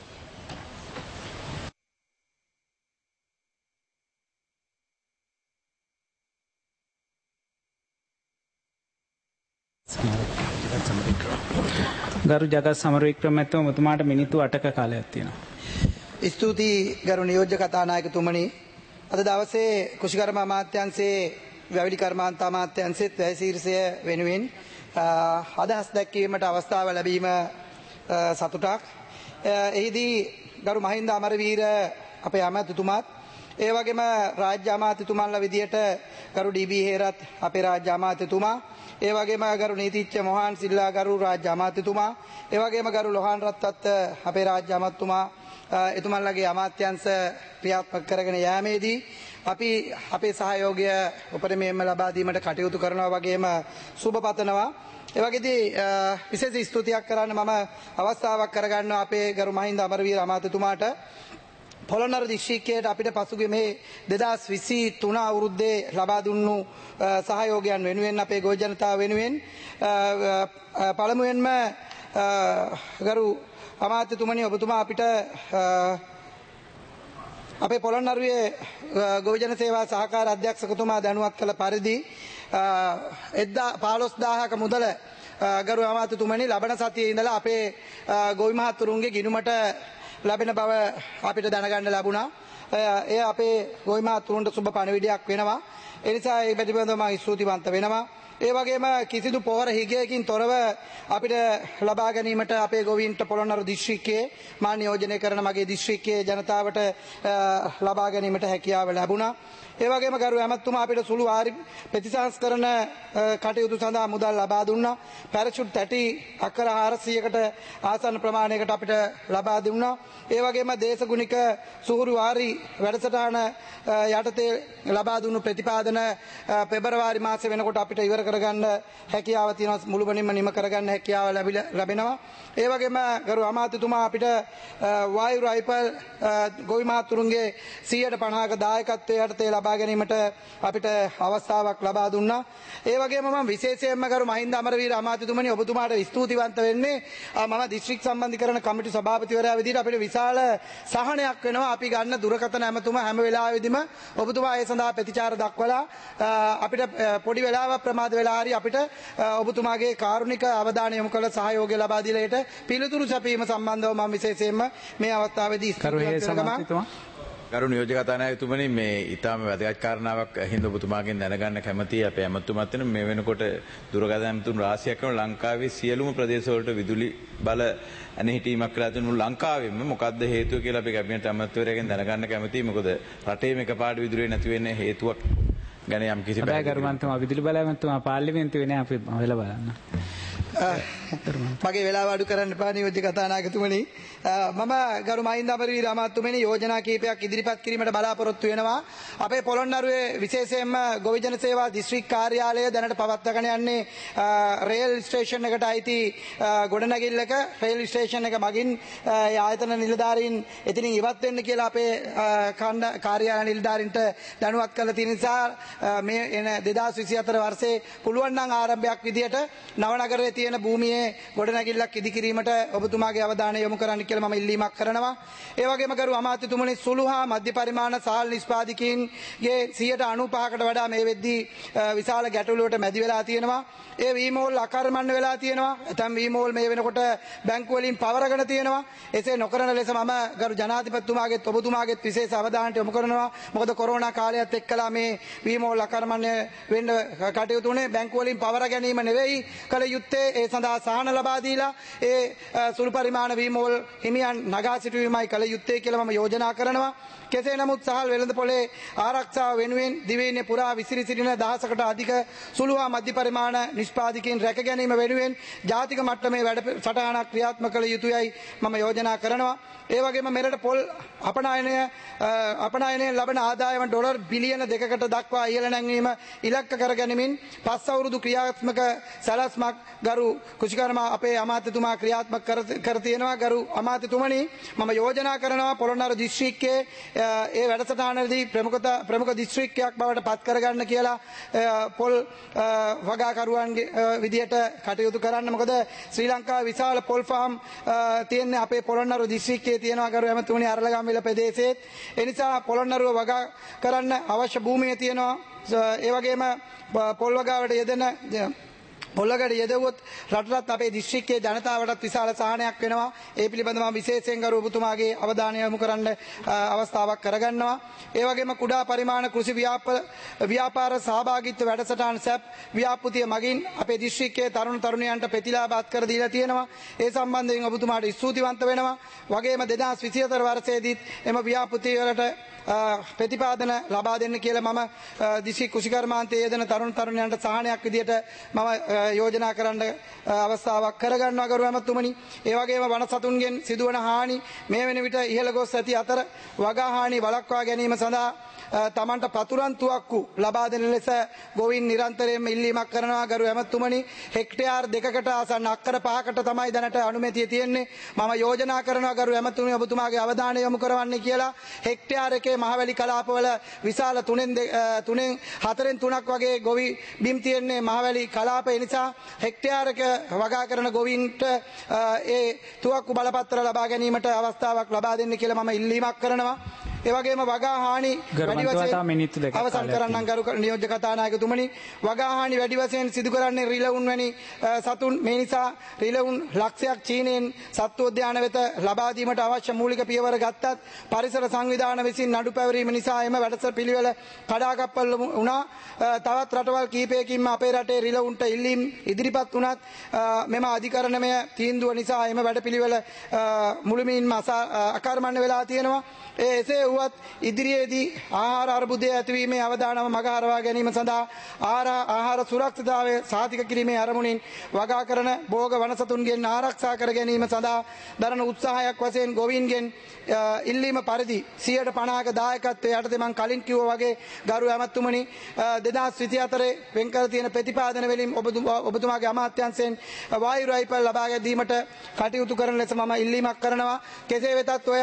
[SPEAKER 6] ගරු ජගත් සමරවික්‍රම මැතිතුමා ඔබතුමාට මිනිත්තු අටක කාලයක් තියෙනවා.
[SPEAKER 7] ස්තුතියි ගරු නියෝජ්‍ය කතානායකතුමනි. අද දවසේ කුෂිකර්ම අමාත්‍යාංශයේ වැවිලි කර්මාන්ත අමාත්‍යාංශයේත් වැය ශීර්ෂය වෙනුවෙන් අදහස් දැක්වීමට අවස්ථාව ලැබීම සතුටක්. එහිදී ගරු මහින්ද අමරවීර අපේ අමාත්‍යතුමාත් ඒ වගේම රාජ්‍ය අමාත්‍යතුමාලා විදියට ගරු ඩී.බී. හේරත් අපේ රාජ්‍ය අමාත්‍යතුමා ඒ වගේම ගරු නීතිඥ මොහාන් සිල්ලා ගරු රාජ්‍ය අමාත්‍යතුමා ඒ වගේම ගරු ලොහාන් රත්වත් අපේ රාජ්‍ය අමාත්‍යතුමා එතුමන්ලගේ අමාත්‍යංශ ක්‍රියාත්මක කරගෙන යාමේදී අපි අපේ සහයෝගය උපරිමයෙන්ම ලබා දීමට කටයුතු කරනවා වගේම සුබ පතනවා. ඒ වගේදී විශේෂ ස්තුතියක් කරන්න මම අවස්ථාවක් කරගන්නවා අපේ ගරු මහින්ද අමරවීර අමාත්‍යතුමාට. පොළොන්නරු දිස්ත්‍රික්කයට අපිට පසුගිය මේ දෙදහස් විසි තුන අවුරුද්දේ ලබා දුන්නු සහයෝගයන් වෙනුවෙන් අපේ ගොවි ජනතාව වෙනුවෙන් පළමුවෙන්ම ගරු අමාත්‍යතුමනි ඔබතුමා අපිට අපේ පොළොන්නරුවේ ගොවි ජන සේවා සහකාර අධ්‍යක්ෂකතුමා දැනුවත් කළ පරිදි පහළොස් දාහක මුදල ගරු අමාත්‍යතුමනි ලබන සතියේ ඉඳලා අපේ ගොවි මහතුරුන්ගේ ගිණුමට ලැබෙන බව අපිට දැනගන්න ලැබුණා. එය අපේ ගොවි මහතුරුන්ට සුබ පණිවිඩයක් වෙනවා. ඒ නිසා මේ පිළිබඳව මම ස්තුතිවන්ත වෙනවා. ඒ වගේම කිසිදු පොහොර හිගයකින් තොරව අපිට ලබා ගැනීමට අපේ ගොවීන්ට පොළොන්නරු දිස්ත්‍රික්කයේ මා නියෝජනය කරන මගේ දිස්ත්‍රික්කයේ ජනතාවට ලබා ගැනීමට හැකියාව ලැබුණා. ඒ වගේම ගරු ඇමතුමා අපිට සුළු වාරි ප්‍රතිසංස්කරණ කටයුතු සඳහා මුදල් ලබා දුන්නා. පැරෂුට් තැටි අක්කර හාරසියයකට ආසන්න ප්‍රමාණයකට අපිට ලබා දුන්නා. ඒ වගේම දේශගුණික සුහුරු වාරි වැඩසටහන යටතේ ලබා දුන්නු ප්‍රතිපාදන පෙබරවාරි මාසෙ වෙනකොට අපිට ඉවර කරගන්න හැකියාව තියෙනවා. මුළුමනින්ම නිම කරගන්න හැකියාව ලැබෙනවා. ඒ වගේම ගරු අමාත්‍යතුමා අපිට වායු රයිෆල් ගොවි මහතුරුන්ගේ සියයට පනහක දායකත්වයේ යටතේ ලබා ගැනීමට අපිට අවස්ථාවක් ලබා දුන්නා. ඒ වගේම මම විශේෂයෙන්ම ගරු මහින්ද අමරවීර අමාත්‍යතුමනි ඔබතුමාට ස්තුතිවන්ත වෙන්නේ මම දිස්ත්‍රික් සම්බන්ධීකරණ කමිටු සභාපතිවරයා විදිහට අපිට විශාල සහනයක් වෙනවා. අපි ගන්න දුරකථන ඇමතුම හැම වෙලාවෙදිම ඔබතුමා ඒ සඳහා ප්‍රතිචාර දක්වලා අපිට පොඩි වෙලාවක් ප්‍රමාද වෙලා හරි අපිට ඔබතුමාගේ කාරුණික අවධානය යොමු කළ සහයෝගය ලබා දීලා ඒට පිළිතුරු සැපීම සම්බන්ධව මම විශේෂයෙන්ම මේ අවස්ථාවේදී
[SPEAKER 1] ගරු නියෝජක කතානායකතුමනි මේ ඊටාම වැදගත් කාරණාවක් හින්ද ඔබතුමාගෙන් දැනගන්න කැමතියි අපේ ඇමතුමත් වෙන මේ වෙනකොට දුරකථන ඇමතුම් රාශියක් කරන ලංකාවේ සියලුම ප්‍රදේශවලට විදුලි බල ඇනහිටීමක් වෙලා තිනු ලංකාවෙම මොකද්ද හේතුව කියලා අපි කැබිනට් ඇමතිවරයාගෙන් දැනගන්න කැමතියි මොකද රටේම එකපාරට විදුලිය නැති වෙන්නේ හේතුවක් ගැන යම් කිසි
[SPEAKER 6] බෑ ගරුමන්තුමා විදුලි බල ඇමතුමා පාර්ලිමේන්තුවේ නෑ අපි වෙලා බලන්න
[SPEAKER 7] මගේ වෙලාව අඩු කරන්න එපා නියෝජ්‍ය කතානායකතුමනි මම ගරු මහින්ද අමරවීර අමාත්‍යතුමනි යෝජනා කීපයක් ඉදිරිපත් කිරීමට බලාපොරොත්තු වෙනවා අපේ පොළොන්නරුවේ විශේෂයෙන්ම ගොවිජන සේවා දිස්ත්‍රික් කාර්යාලය දැනට පවත්වාගෙන යන්නේ රේල් ස්ටේෂන් එකට අයිති ගොඩනැගිල්ලක රේල් ස්ටේෂන් එක මගින් ආයතන නිලධාරීන් එතනින් ඉවත් වෙන්න කියලා අපේ කාර්යාලය නිලධාරීන්ට දැනුවත් කරලා තියෙන නිසා මේ එන දෙදාස් විසිහතර වර්ෂයේ පුළුවන් නම් ආරම්භයක් විදියට නවනගරයේ තියෙන භූමියේ ගොඩනැගිල්ලක් ඉදිකිරීමට ඔබතුමාගේ අවධානය යොමු කරන්න කියලා මම ඉල්ලීමක් කරනවා. ඒ වගේම කරු අමාත්‍යතුමනි සුළු හා මධ්‍ය පරිමාණ සහල් නිෂ්පාදකීන්ගේ සියයට අනූපහකට වඩා මේ වෙද්දී විශාල ගැටලුවකට මැදි වෙලා තියෙනවා. ඒ වීමෝල් අකර්මණ්‍ය වෙලා තියෙනවා. ඇතම් වීමෝල් මේ වෙනකොට බැංකු වලින් පවරගෙන තියෙනවා. එසේ නොකරන ලෙස මම ගරු ජනාධිපතිතුමාගෙත් ඔබතුමාගෙත් විශේෂ අවධානයට යොමු කරනවා. මොකද කොරෝනා කාලයත් එක්කලා මේ වීමෝල් අකර්මණ්‍ය වෙන්න කටයුතු උනේ බැංකු වලින් පවර ගැනීම නෙවෙයි කල යුත්තේ ඒ සඳහා සහන ලබා දීලා ඒ සුළු පරිමාණ වීමෝල් හිමියන් නගා සිටුවීමයි කල යුත්තේ කියලා මම යෝජනා කරනවා. කෙසේ නමුත් සහල් වෙළඳ පොලේ ආරක්ෂාව වෙනුවෙන් දිවයිනේ පුරා විසිරි සිටින දහසකට අධික සුළු හා මධ්‍ය පරිමාණ නිෂ්පාදකයන් රැක ගැනීම වෙනුවෙන් ජාතික මට්ටමේ වැඩ සටහනක් ක්‍රියාත්මක කළ යුතුයයි මම යෝජනා කරනවා. ඒ වගේම මෙරට පොල් අපනයනය අපනයනයෙන් ලබන ආදායම ඩොලර් බිලියන දෙකකට දක්වා ඉහළ නැංවීම ඉලක්ක කර ගැනීමෙන් පස් අවුරුදු ක්‍රියාත්මක සැලැස්මක් ගරු කුෂිකර්ම අපේ අමාත්‍යතුමා ක්‍රියාත්මක කර තියෙනවා. ගරු අමාත්‍යතුමනි මම යෝජනා කරනවා පොළොන්නරු දිස්ත්‍රික්කයේ ඒ වැඩසටහනේදී ප්‍රමුඛ ප්‍රමුඛ දිස්ත්‍රික්කයක් බවට පත් කරගන්න කියලා පොල් වගාකරුවන්ගේ විදියට කටයුතු කරන්න. මොකද ශ්‍රී ලංකාවේ විශාල පොල් ෆාම් තියෙන්නේ අපේ පොළොන්නරු දිස්ත්‍රික්කයේ තියෙනවා ගරු ඇමතුමනි අරලගම්විල ප්‍රදේශයේ. ඒ නිසා පොළොන්නරුව වගා කරන්න අවශ්‍ය භූමිය තියෙනවා. ඒ වගේම පොල් වගාවට යෙදෙන පොල්ලකට යෙදුවොත් රටටත් අපේ දිස්ත්‍රික්කයේ ජනතාවටත් විශාල සහනයක් වෙනවා. ඒ පිළිබඳව විශේෂයෙන් ගරු ඔබතුමාගේ අවධානය යොමු කරන්න අවස්ථාවක් කරගන්නවා. ඒ වගේම කුඩා පරිමාණ කෘෂි ව්‍යාපාර සහභාගීත්ව වැඩසටහන සැප් ව්‍යාපෘතිය මගින් අපේ දිස්ත්‍රික්කයේ තරුණ තරුණියන්ට ප්‍රතිලාභ අත් කර දීලා තියෙනවා. ඒ සම්බන්ධයෙන් ඔබතුමාට ස්තුතිවන්ත වෙනවා. වගේම දෙදාස් විසිහතර වර්ෂයේදීත් එම ව්‍යාපෘතිය වලට ප්‍රතිපාදන ලබා දෙන්න කියලා මම දිස්ත්‍රික් කෘෂිකර්මාන්තයේ යෙදෙන තරුණ තරුණියන්ට සහනයක් විදියට මම යෝජනා කරන්න අවස්ථාවක් කරගන්නවා ගරු ඇමතුමනි. ඒ වගේම වන සතුන්ගෙන් සිදුවන හානි මේ වෙන විට ඉහළ ගොස් ඇති අතර වගා හානි වළක්වා ගැනීම සඳහා තමන්ට පතුරන් තුවක්කු ලබා දෙන ලෙස ගොවින් නිරන්තරයෙන්ම ඉල්ලීමක් කරනවා ගරු ඇමතුමනි. හෙක්ටයාර් දෙකකට ආසන්න අක්කර පහකට තමයි දැනට අනුමැතිය තියෙන්නේ. මම යෝජනා කරනවා ගරු ඇමතුමනි ඔබතුමාගේ අවධානය යොමු කරවන්නේ කියලා. හෙක්ටයාර් එකේ මහවැලි කලාපවල විශාල තුනෙන් තුනෙන් හතරෙන් තුනක් වගේ ගොවි බිම් තියෙන්නේ මහවැලි කලාපය නිසා හෙක්ටයාර් එක වගා කරන ගොවින්ට ඒ තුවක්කු බලපත්‍ර ලබා ගැනීමට අවස්ථාවක් ලබා දෙන්න කියලා මම ඉල්ලීමක් කරනවා. ඒ වගේම වගා හානි වැඩි වශයෙන් අවසන් කරන්නම් ගරු නියෝජ්‍ය කතානායකතුමනි. වගා හානි වැඩි වශයෙන් සිදු කරන්නේ රිලවුන් වැනි සතුන්. මේ නිසා රිලවුන් ලක්ෂයක් චීනයෙන් සත්ව උද්‍යාන වෙත ලබා දීමට අවශ්‍ය මූලික පියවර ගත්තත් පරිසර සංවිධාන විසින් නඩු පැවරීම නිසා එම වැඩසටහන කඩාකප්පල් වුණා. තවත් රටවල් කිහිපයකින්ම අපේ රටේ රිලවුන්ට ඉල්ලීම් ඉදිරිපත් වුණත් මෙම අධිකරණමය තීන්දුව නිසා එම වැඩපිළිවෙල මුළුමනින්ම අකර්මණ්‍ය වෙලා තියෙනවා. ඒ එසේ වුවත් ඉදිරියේදී ආහාර අර්බුදය ඇතිවීමේ අවදානම මග හරවා ගැනීම සඳහා ආහාර සුරක්ෂිතතාවය සාතික කිරීමේ අරමුණින් වගා කරන භෝග වනසතුන්ගෙන් ආරක්ෂා කර ගැනීම සඳහා දරන උත්සාහයක් වශයෙන් ගොවීන්ගෙන් ඉල්ලීම පරිදි සියයට පනහක දායකත්වයේ යටතේ මම කලින් කිව්වා වගේ ගරු ඇමතුමනි දෙදාස් විසිහතරේ වෙන් කර තියෙන ප්‍රතිපාදන වලින් ඔබතුමාගේ අමාත්‍යාංශයෙන් වායු රයිපල් ලබා ගැනීමට කටයුතු කරන ලෙස මම ඉල්ලීමක් කරනවා. කෙසේ වෙතත් ඔය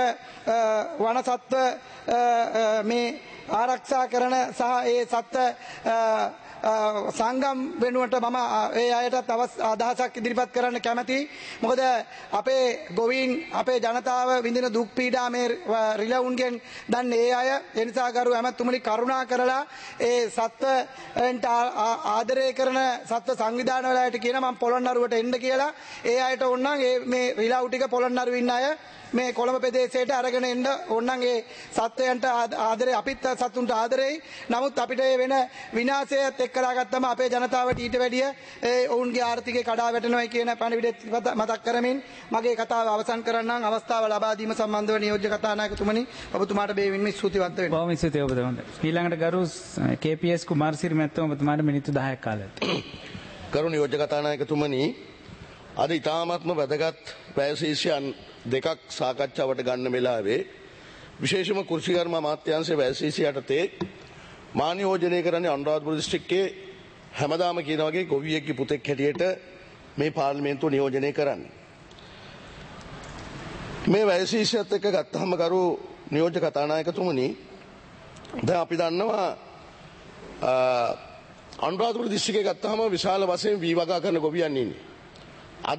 [SPEAKER 7] වන සත්ව මේ ආරක්ෂා කරන සහ ඒ සත්ව සංගම් වෙනුවට මම ඒ අයටත් අදහසක් ඉදිරිපත් කරන්න කැමතියි. මොකද අපේ ගොවීන් අපේ ජනතාව විඳින දුක් පීඩා මේ රිලවුන්ගෙන් දන්නේ ඒ අය. ඒ නිසා ගරු ඇමතුමනි කරුණා කරලා ඒ සත්වයන්ට ආදරය කරන සත්ව සංවිධාන වලට කියන මම පොළොන්නරුවට එන්න කියලා ඒ අයට ඕනනම් ඒ මේ රිලව් ටික පොළොන්නරුවේ ඉන්න අය මේ කොළඹ ප්‍රදේශයට අරගෙන එන්න ඕනනම් ඒ සත්වයන්ට ආදරේ අපිත් සතුන්ට ආදරෙයි. නමුත් අපිට වෙන විනාශයත් එක්කලා ගත්තම අපේ ජනතාවට ඊට වැඩිය ඒ ඔවුන්ගේ ආර්ථිකය කඩා වැටෙනවා කියන පණිවිඩය මතක් කරමින් මගේ කතාව අවසන් කරන්නම්. අවස්ථාව ලබා දීම සම්බන්ධව නියෝජ්‍ය කතානායකතුමනි ඔබතුමාට බෙහෙවින්ම ස්තුතිවන්ත වෙනවා.
[SPEAKER 6] බොහොම ස්තුතියි ඔබතුමාට. ඊළඟට ගරු කේ.පී.එස්. කුමාරසිරි මැතිතුමා ඔබතුමාට මිනිත්තු දහයක් කාලයක්.
[SPEAKER 3] ගරු නියෝජ්‍ය කතානායකතුමනි අද ඉතාමත්ම වැදගත් වැයශීර්ෂයන් දෙකක් සාකච්ඡාවට ගන්න වෙලාවේ විශේෂම කෘෂිකර්ම අමාත්‍යාංශයේ වැයශීර්ෂය යටතේ මා නියෝජනය කරන්නේ අනුරාධපුර දිස්ත්‍රික්කයේ හැමදාම කියන වගේ ගොවියෙක්ගේ පුතෙක් හැටියට මේ පාර්ලිමේන්තුව නියෝජනය කරන්නේ. මේ වැයශීර්ෂයත් එක්ක ගත්තාම කරු නියෝජ්‍ය කතානායකතුමනි දැන් අපි දන්නවා අනුරාධපුර දිස්ත්‍රික්කයේ ගත්තාම විශාල වශයෙන් වී වගා කරන ගොවියන් ඉන්නේ. අද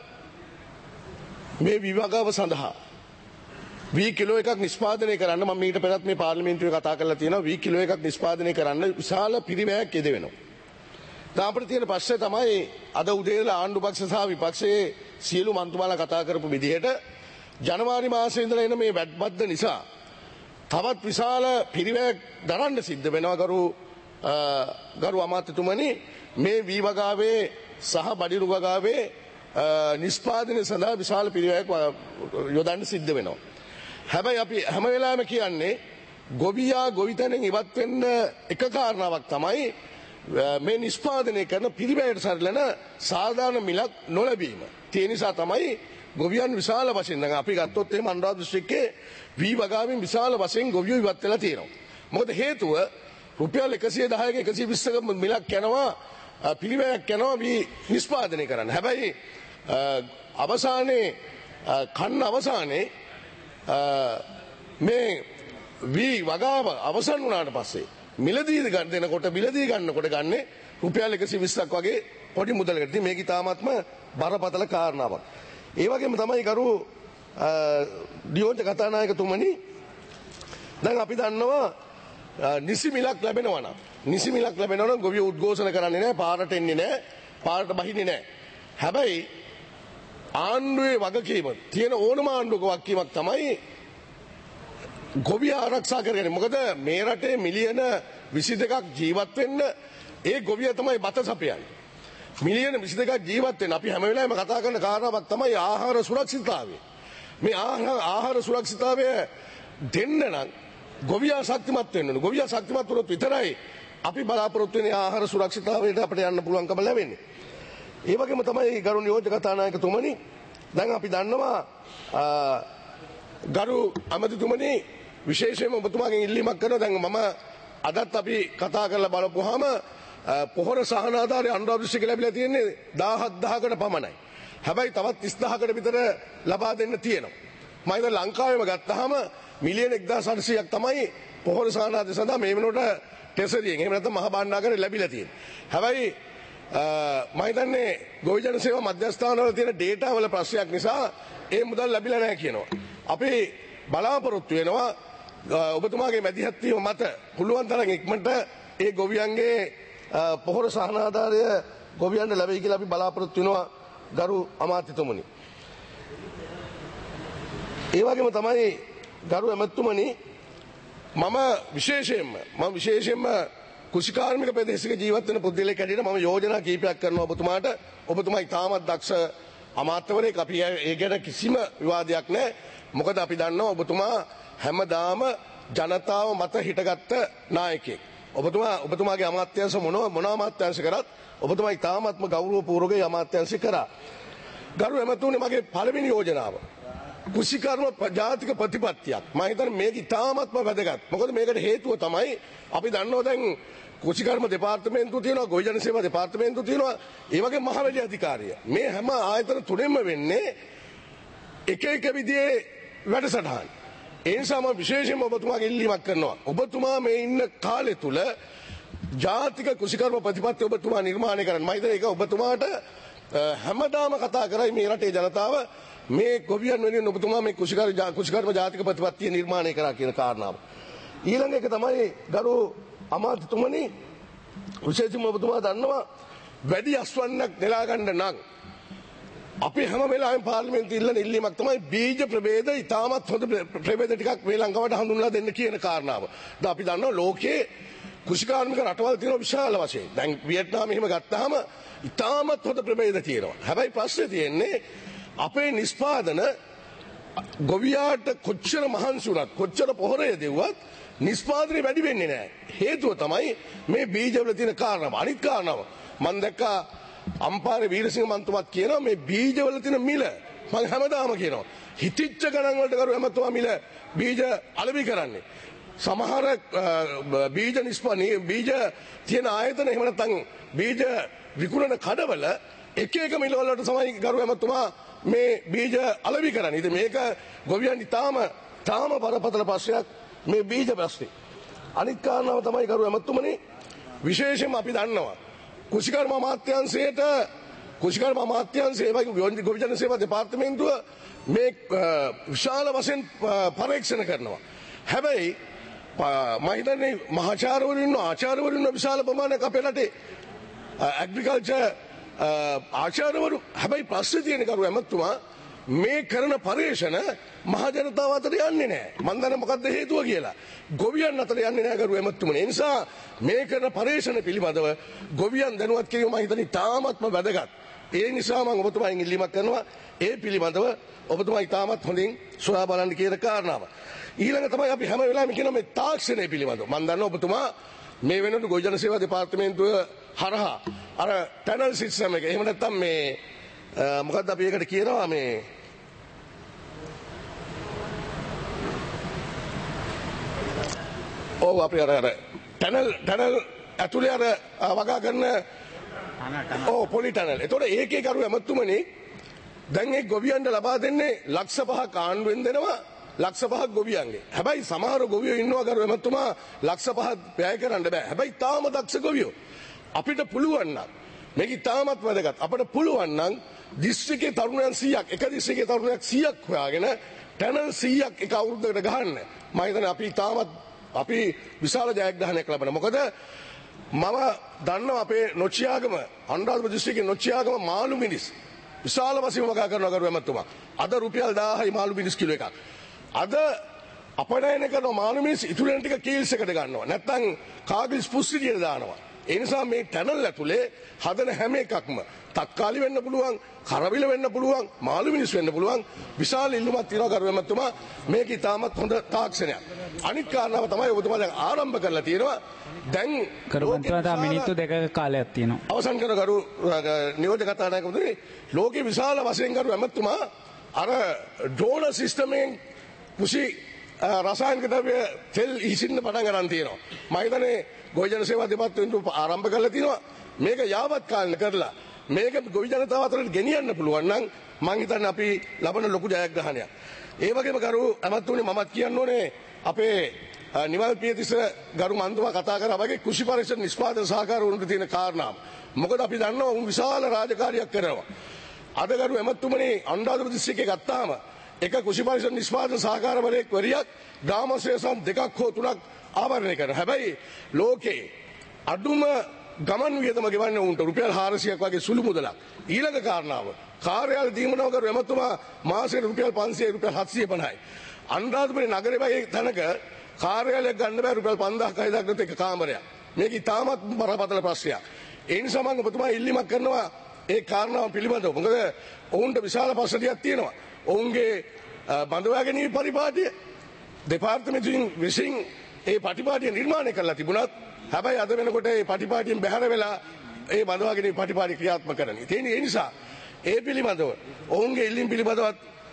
[SPEAKER 3] මේ විවගාව සඳහා වී කිලෝ එකක් නිෂ්පාදනය කරන්න මම ඊට පෙරත් මේ පාර්ලිමේන්තුවේ කතා කරලා තියෙනවා වී කිලෝ එකක් නිෂ්පාදනය කරන්න විශාල පිරිවැයක් යෙදවෙනවා. දැන් අපිට තියෙන ප්‍රශ්නේ තමයි අද උදේලා ආණ්ඩු පක්ෂ සහ විපක්ෂයේ සියලු මන්ත්‍රීතුමාලා කතා කරපු විදිහට ජනවාරි මාසයේ ඉඳලා එන මේ වැඩබද්ද නිසා තවත් විශාල පිරිවැයක් දරන්න සිද්ධ වෙනවා කරු ගරු අමාත්‍යතුමනි මේ වී වගාවේ සහ බඩිරු වගාවේ නිෂ්පාදනය සඳහා විශාල පිරිවැයක් යොදන්න සිද්ධ වෙනවා. හැබැයි අපි හැම වෙලාවෙම කියන්නේ ගොවියා ගොවිතැනෙන් ඉවත් වෙන්න එක කාරණාවක් තමයි මේ නිෂ්පාදනය කරන පිරිවැයට සරිලන සාධාරණ මිලක් නොලැබීම. ඒ නිසා තමයි ගොවියන් විශාල වශයෙන් දැන් අපි ගත්තොත් එහෙම අනුරාධපුර දිස්ත්‍රික්කයේ වී වගාවෙන් විශාල වශයෙන් ගොවියෝ ඉවත් වෙලා තියෙනවා. මොකද හේතුව රුපියල් එකසිය දහයක එකසිය විස්සක මිලක් යනවා පිරිවැයක් යනවා වී නිෂ්පාදනය කරන්න. හැබැයි අවසානයේ කන්න අවසානයේ මේ වී වගාව අවසන් වුණාට පස්සේ මිලදී ගන්න දෙනකොට මිලදී ගන්නකොට ගන්න රුපියල් එකසිය විස්සක් වගේ පොඩි මුදලකට. ඉතින් මේක ඉතාමත්ම බරපතල කාරණාවක්. ඒ වගේම තමයි කරු නියෝජ්‍ය කතානායකතුමනි දැන් අපි දන්නවා නිසි මිලක් ලැබෙනවා නම් නිසි මිලක් ලැබෙනවා නම් ගොවියෝ උද්ඝෝෂණ කරන්නේ නැහැ, පාරට එන්නේ නැහැ, පාරට බහින්නේ නැහැ. හැබැයි ආණ්ඩුවේ වගකීම තියෙන ඕනම ආණ්ඩුවක වගකීමක් තමයි ගොවියා ආරක්ෂා කරගන්නේ. මොකද මේ රටේ මිලියන විසි දෙකක් ජීවත් වෙන්න ඒ ගොවියා තමයි බත සපයන්නේ. මිලියන විසි දෙකක් ජීවත් වෙන්න අපි හැම වෙලාවෙම කතා කරන කාරණාවක් තමයි ආහාර සුරක්ෂිතතාවය. මේ ආහාර සුරක්ෂිතතාවය දෙන්න නම් ගොවියා ශක්තිමත් වෙන්න ඕනේ. ගොවියා ශක්තිමත් වුණොත් විතරයි අපි බලාපොරොත්තු වෙන ආහාර සුරක්ෂිතතාවයට අපිට යන්න පුළුවන්කම ලැබෙන්නේ. ඒ වගේම තමයි ගරු නියෝජ්‍ය කතානායකතුමනි දැන් අපි දන්නවා ගරු අමතිතුමනි විශේෂයෙන්ම ඔබතුමාගෙන් ඉල්ලීමක් කරනවා. දැන් මම අදත් අපි කතා කරලා බලපුවාම පොහොර සහන ආධාරය අනුරාධපුර දිස්ත්‍රික්කේ ලැබිලා තියෙන්නේ දහහක් දහකට පමණයි. හැබැයි තවත් තිස් දහකට විතර ලබා දෙන්න තියෙනවා. මම ඉතින් ලංකාවේම ගත්තාම මිලියන එක්දාස් අටසීයක් තමයි පොහොර සහන ආධාරය සඳහා මේ වෙනකොට ටෙසරියෙන් එහෙම නැත්නම් මහ භාණ්ඩාගාරේ ලැබිලා තියෙන්නේ. හැබැයි මම හිතන්නේ ගොවි ජන සේවා මධ්‍යස්ථානවල තියෙන ඩේටා වල ප්‍රශ්නයක් නිසා ඒ මුදල් ලැබිලා නැහැ කියනවා. අපි බලාපොරොත්තු වෙනවා ඔබතුමාගේ මැදිහත් වීම මත පුළුවන් තරම් ඉක්මනට ඒ ගොවියන්ගේ පොහොර සහන ආධාරය ගොවියන්ට ලැබෙයි කියලා අපි බලාපොරොත්තු වෙනවා ගරු අමාත්‍යතුමනි. ඒ වගේම තමයි ගරු ඇමතුමනි මම විශේෂයෙන්ම මම විශේෂයෙන්ම කුෂිකාර්මික ප්‍රදේශයක ජීවත් වෙන පුද්ගලයෙක් හැටියට මම යෝජනා කීපයක් කරනවා ඔබතුමාට. ඔබතුමා ඉතාමත් දක්ෂ අමාත්‍යවරයෙක්. අපි ඒ ගැන කිසිම විවාදයක් නැහැ. මොකද අපි දන්නවා ඔබතුමා හැමදාම ජනතාව මත හිටගත්ත නායකයෙක්. ඔබතුමා ඔබතුමාගේ අමාත්‍යාංශ මොන මොන අමාත්‍යාංශ කරත් ඔබතුමා ඉතාමත්ම ගෞරවපූර්වක අමාත්‍යාංශ කරා. ගරු ඇමතුමනි මගේ පළවෙනි යෝජනාව කුෂිකර්ම ජාතික ප්‍රතිපත්තියක්. මම හිතන්නේ මේක ඉතාමත්ම වැදගත්. මොකද මේකට හේතුව තමයි අපි දන්නවා දැන් කුෂිකර්ම දෙපාර්තමේන්තුව තියෙනවා, ගොවි ජන සේවා දෙපාර්තමේන්තුව තියෙනවා, ඒ වගේ මහවැලි අධිකාරිය. මේ හැම ආයතන තුනෙන්ම වෙන්නේ එක එක විදිහේ වැඩසටහන්. ඒ නිසා මම විශේෂයෙන්ම ඔබතුමාගේ ඉල්ලීමක් කරනවා. ඔබතුමා මේ ඉන්න කාලය තුල
[SPEAKER 8] ජාතික කෘෂිකර්ම ප්‍රතිපත්ති ඔබතුමා නිර්මාණය කරන්න. මම හිතන්නේ ඒක ඔබතුමාට හැමදාම කතා කරයි මේ රටේ ජනතාව මේ ගොවියන් වෙනුවෙන් ඔබතුමා මේ කෘෂිකර්ම කෘෂිකර්ම ජාතික ප්‍රතිපත්තිය නිර්මාණය කරා කියන කාරණාව. ඊළඟ එක තමයි ගරු අමාත්‍යතුමනි විශේෂයෙන්ම ඔබතුමා දන්නවා වැඩි අස්වන්නක් නෙලා ගන්න නම් අපි හැම වෙලාවෙම පාර්ලිමේන්තුවේ ඉල්ලන ඉල්ලීමක් තමයි බීජ ප්‍රභේද ඉතාමත් හොඳ ප්‍රභේද ටිකක් මේ ලංකාවට හඳුන්වලා දෙන්න කියන කාරණාව. දැන් අපි දන්නවා ලෝකයේ කෘෂිකාර්මික රටවල් තියෙනවා විශාල වශයෙන්. දැන් වියට්නාම එහෙම ගත්තාම ඉතාමත් හොඳ ප්‍රභේද තියෙනවා. හැබැයි ප්‍රශ්නේ තියෙන්නේ අපේ නිෂ්පාදන ගොවියාට කොච්චර මහන්සි වුණත් කොච්චර පොහොරය දෙව්වත් නිෂ්පාදනය වැඩි වෙන්නේ නැහැ. හේතුව තමයි මේ බීජවල තියෙන කාරණාව. අනිත් කාරණාව මම දැක්කා අම්පාරේ වීරසිංහ මන්තුමත් කියනවා මේ බීජවල තියෙන මිල මම හැමදාම කියනවා හිතිච්ච ගණන් වලට කරු හැමතුමා මිල බීජ අලෙවි කරන්නේ. සමහර බීජ නිෂ්පාදනයේ බීජ තියෙන ආයතන එහෙම නැත්නම් බීජ විකුණන කඩවල එක එක මිල වලට තමයි කරු හැමතුමා මේ බීජ අලෙවි කරන්නේ. ඉතින් මේක ගොවියන් තාම තාම බරපතල ප්‍රශ්නයක් මේ බීජ ප්‍රශ්නේ. අනිත් කාරණාව තමයි කරු හැමතුමනි විශේෂයෙන්ම අපි දන්නවා කෘෂිකර්ම අමාත්‍යාංශයට කෘෂිකර්ම අමාත්‍යාංශයේ වගේ ගොවිජන සේවා දෙපාර්තමේන්තුව මේ විශාල වශයෙන් පරීක්ෂණ කරනවා. හැබැයි මම හිතන්නේ මහාචාර්යවරු ඉන්න ආචාර්යවරු ඉන්න විශාල ප්‍රමාණයක් අපේ රටේ ඇග්‍රිකල්චර් ආචාර්යවරු හැබැයි ප්‍රශ්නේ තියෙන කරු ඇමතුමා මේ කරන පරීක්ෂණ මහ ජනතාව අතර යන්නේ නැහැ. මම දන්නේ මොකද්ද හේතුව කියලා. ගොවියන් අතර යන්නේ නැහැ කරු ඇමතුමනේ. ඒ නිසා මේ කරන පරීක්ෂණ පිළිබඳව ගොවියන් දැනුවත් කිරීම මම හිතන්නේ තාමත්ම වැදගත්. ඒ නිසා මම ඔබතුමාගෙන් ඉල්ලීමක් කරනවා ඒ පිළිබඳව ඔබතුමා තාමත් හොඳින් සොයා බලන්න කියන කාරණාව. ඊළඟ තමයි අපි හැම වෙලාවෙම කියන මේ තාක්ෂණය පිළිබඳව. මම දන්නවා ඔබතුමා මේ වෙනකොට ගොවිජන සේවා දෙපාර්තමේන්තුව හරහා අර ටනල් සිස්ටම් එක එහෙම නැත්නම් මේ මොකද්ද අපි ඒකට කියනවා මේ ඔව් අපි අර අර ටනල් ටනල් ඇතුලේ අර වගා කරන ඔව් පොලි ටනල්. ඒතකොට ඒකේ කරු ඇමතුමනි දැන් ඒ ගොවියන්ට ලබා දෙන්නේ ලක්ෂ පහක් ආණ්ඩුවෙන් දෙනවා ලක්ෂ පහක් ගොවියන්ගේ. හැබැයි සමහර ගොවියෝ ඉන්නවා කරු ඇමතුමා ලක්ෂ පහක් වැය කරන්න බෑ. හැබැයි තාම දක්ෂ ගොවියෝ. අපිට පුළුවන් නම් මේක තාමත් වැදගත්. අපිට පුළුවන් නම් දිස්ත්‍රික්කයේ තරුණයන් සීයක් එක දිස්ත්‍රික්කයේ තරුණයක් සීයක් හොයාගෙන ටනල් සීයක් එක අවුරුද්දකට ගහන්න. මම හිතන්නේ අපි තාමත් අපි විශාල ජයග්‍රහණයක් ලබන. මොකද මම දන්නවා අපේ නොචියාගම අනුරාධපුර දිස්ත්‍රික්කයේ නොචියාගම මාළු මිනිස් විශාල වශයෙන් වගා කරනවා කරු ඇමතුමා. අද රුපියල් දාහයි මාළු මිනිස් කිලෝ එකක්. අද අපනයන කරන මාළු මිනිස් ඉතුරුන ටික කීල්ස් එකට ගන්නවා. නැත්නම් කාගිල්ස් පුස්සිටියට දානවා. ඒ නිසා මේ ටනල් ඇතුලේ හදන හැම එකක්ම තත්කාලි වෙන්න පුළුවන්, කරවිල වෙන්න පුළුවන්, මාළු මිනිස් වෙන්න පුළුවන්. විශාල ඉල්ලුමක් තියෙනවා කරු ඇමතුමා. මේක ඉතාමත් හොඳ තාක්ෂණයක්. අනිත් කාරණාව තමයි ඔබතුමා දැන් ආරම්භ කරලා තියෙනවා. දැන්
[SPEAKER 6] කරුමන්ත්‍රණා මිනිත්තු දෙකක කාලයක් තියෙනවා.
[SPEAKER 8] අවසන් කර කරු නියෝජ්‍ය කතානායකතුමනි ලෝකේ විශාල වශයෙන් කරු ඇමතුමා අර ඩ්‍රෝන සිස්ටම් එකෙන් කුසි රසායනික ද්‍රව්‍ය තෙල් ඉසින්න පටන් ගන්න තියෙනවා. මම හිතන්නේ ගොවිජන සේවා දෙපාර්තමේන්තුව ආරම්භ කරලා තියෙනවා. මේක යාවත් කාලන කරලා මේක ගොවි ජනතාව අතරට ගෙනියන්න පුළුවන් නම් මම හිතන්නේ අපි ලබන ලොකු ජයග්‍රහණයක්. ඒ වගේම කරු ඇමතුමනි මමත් කියන්න ඕනේ අපේ නිවල් පියතිස්ස ගරු මන්තුමා කතා කරා වගේ කෘෂි පරිශ්‍රණ නිෂ්පාදන සහකාර වුණට තියෙන කාරණා. මොකද අපි දන්නවා උන් විශාල රාජකාරියක් කරනවා. අද ගරු ඇමතුමනි අනුරාධපුර දිස්ත්‍රික්කේ ගත්තාම එක කෘෂි පරිශ්‍රණ නිෂ්පාදන සහකාරවලෙක් වරියක් ග්‍රාම ශ්‍රේෂ්ඨ දෙකක් හෝ තුනක් ආවරණය කරනවා. හැබැයි ලෝකේ අඩුම ගමන් වියදම ගෙවන්නේ උන්ට රුපියල් හාරසියයක් වගේ සුළු මුදලක්. ඊළඟ කාරණාව කාර්යාල දීමනව කරු එමතුමා මාසෙට රුපියල් පන්සියය රුපියල් හත්සිය පනහයි. අනුරාධපුරේ නගරේ වගේ තැනක කාර්යාලයක් ගන්න බෑ රුපියල් පන්දාහක් හයදාහක් නැත එක කාමරයක්. මේක ඉතාමත් බරපතල ප්‍රශ්නයක්. ඒ නිසා මම ඔබතුමා ඉල්ලීමක් කරනවා ඒ කාරණාව පිළිබඳව. මොකද ඔවුන්ට විශාල ප්‍රශ්නයක් තියෙනවා. ඔවුන්ගේ බඳවා ගැනීම පරිපාටිය දෙපාර්තමේන්තුවෙන් විසින් ඒ පටිපාටිය නිර්මාණය කරලා තිබුණත් හැබැයි අද වෙනකොට ඒ පටිපාටියෙන් බැහැර වෙලා ඒ බඳවා ගැනීම පටිපාටි ක්‍රියාත්මක කරන්නේ. ඒ නිසා ඒ පිළිබඳව ඔවුන්ගේ ඉල්ලීම් පිළිබඳවත්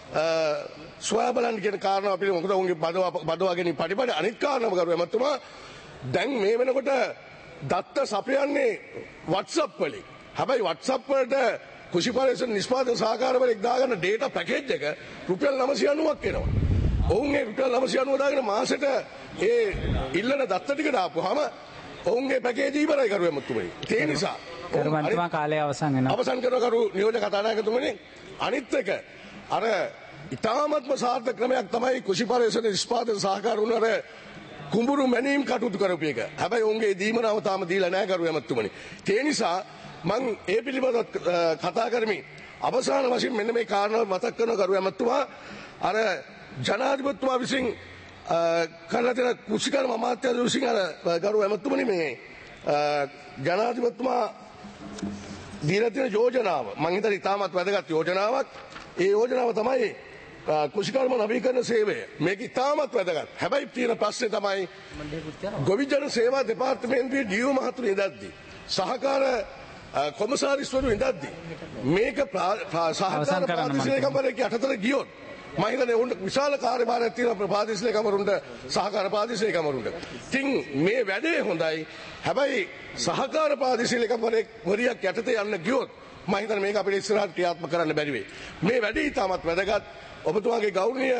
[SPEAKER 8] සොයා බලන්න කියන කාරණාව පිළිබඳව මොකද ඔවුන්ගේ බඳවා බඳවා ගැනීම පටිපාටි අනිත් කාරණාව කරු එමතුමා දැන් මේ වෙනකොට දත්ත සපයන්නේ WhatsApp වලින්. හැබැයි WhatsApp වලට කෘෂි පරිශ්‍රණ නිෂ්පාදන සහකාරවලෙක් දාගන්න ඩේටා පැකේජ් එක රුපියල් නවසිය අනූවක් එනවා. ඔවුන් ඒ රුපියල් නවසිය අනූව දාගෙන මාසෙට ඒ ඉල්ලන දත්ත ටික දාපුවාම ඔවුන්ගේ පැකේජ් ඉවරයි කරු ඇමතුමනි. ඒ නිසා
[SPEAKER 6] කරු මන්ත්‍රීතුමා කාලය අවසන් වෙනවා.
[SPEAKER 8] අවසන් කරන කරු නියෝජක කතානායකතුමනි අනිත් එක අර ඉතාමත්ම සාර්ථක ක්‍රමයක් තමයි කෘෂි පරිශ්‍රණ නිෂ්පාදන සහකාර වුණ අර කුඹුරු මැනීම් කටයුතු කරපු එක. හැබැයි ඔවුන්ගේ දීමනාව තාම දීලා නැහැ කරු ඇමතුමනි. ඒ නිසා මම ඒ පිළිබඳව කතා කරමින් අවසාන වශයෙන් මෙන්න මේ කාරණාව මතක් කරන කරු ඇමතුමා අර ජනාධිපතිතුමා විසින් කරලා තියෙන කුෂිකර්ම අමාත්‍යාංශ විසින් අර ගරු ඇමතුමනි මේ ජනාධිපතිතුමා දීලා තියෙන යෝජනාව මම හිතන්නේ ඉතාමත් වැදගත් යෝජනාවක්. ඒ යෝජනාව තමයි කුෂිකර්ම නවීකරණ සේවය. මේක ඉතාමත් වැදගත්. හැබැයි තියෙන ප්‍රශ්නේ තමයි ගොවි ජන සේවා දෙපාර්තමේන්තුවේ ඩීఓ මහතුරු ඉඳද්දි සහකාර කොමසාරිස්වරු ඉඳද්දි මේක සහකාර ප්‍රාදේශීය කම්පැනිගේ යටතට ගියොත් මම හිතන්නේ උන්ට විශාල කාර්යභාරයක් තියෙනවා ප්‍රාදේශීය කමරුන්ට සහකාර ප්‍රාදේශීය කමරුන්ට. ඉතින් මේ වැඩේ හොඳයි. හැබැයි සහකාර ප්‍රාදේශීය කමරේ වරියක් යටතේ යන්න ගියොත් මම හිතන්නේ මේක අපිට ඉස්සරහට ක්‍රියාත්මක කරන්න බැරි වෙයි. මේ වැඩේ ඉතාමත් වැදගත්. ඔබතුමාගේ ගෞරවනීය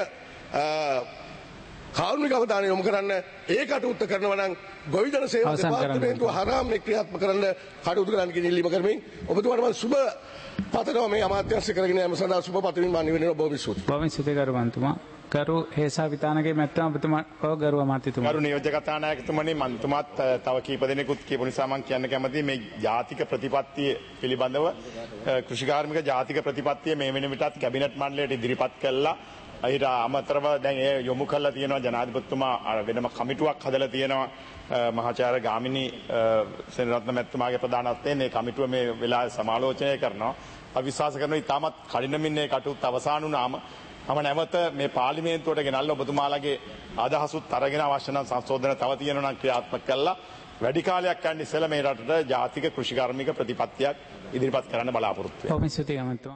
[SPEAKER 8] කාර්මික අවධානය යොමු කරන්න ඒ කටයුත්ත කරනවා නම් ගොවි ජන සේවා දෙපාර්තමේන්තුව හරහා මේ ක්‍රියාත්මක කරන්න කටයුතු කරන්න කියන ඉල්ලීම කරමින් ඔබතුමාට මම සුබ පතනවා මේ අමාත්‍යාංශ කරගෙන යාම සඳහා සුබ පතමින් මම නිවෙනවා බොහොම ස්තුතියි.
[SPEAKER 6] බොහොම ස්තුතියි කරු මන්ත්‍රීතුමා. කරු හේසා විතානගේ මැත්තම ඔබතුමා ඔව් ගරු අමාත්‍යතුමා.
[SPEAKER 9] කරු නියෝජක කතානායකතුමනි මන්ත්‍රීතුමාත් තව කීප දෙනෙකුත් කියපු නිසා මම කියන්න කැමතියි මේ ජාතික ප්‍රතිපත්තිය පිළිබඳව කෘෂි කාර්මික ජාතික ප්‍රතිපත්තිය මේ වෙන විටත් කැබිනට් මණ්ඩලයට ඉදිරිපත් කළා. ඊට අමතරව දැන් ඒ යොමු කරලා තියෙනවා ජනාධිපතිතුමා වෙනම කමිටුවක් හදලා තියෙනවා මහාචාර්ය ගාමිණී සෙනරත්න මැතිතුමාගේ ප්‍රධානත්වයෙන් මේ කමිටුව මේ වෙලාවේ සමාලෝචනය කරනවා. අපි විශ්වාස කරනවා ඉතාමත් කඩිනමින් මේ කටයුත්ත අවසන් වුණාම මම නැවත මේ පාර්ලිමේන්තුවට ගෙනල්ලා ඔබතුමාලගේ අදහසුත් අරගෙන අවශ්‍ය නම් සංශෝධන තව තියෙනවා නම් ක්‍රියාත්මක කළා වැඩි කාලයක් යන ඉස්සෙල්ලා මේ රටට ජාතික කෘෂි කාර්මික ප්‍රතිපත්තියක් ඉදිරිපත් කරන්න බලාපොරොත්තු වෙනවා.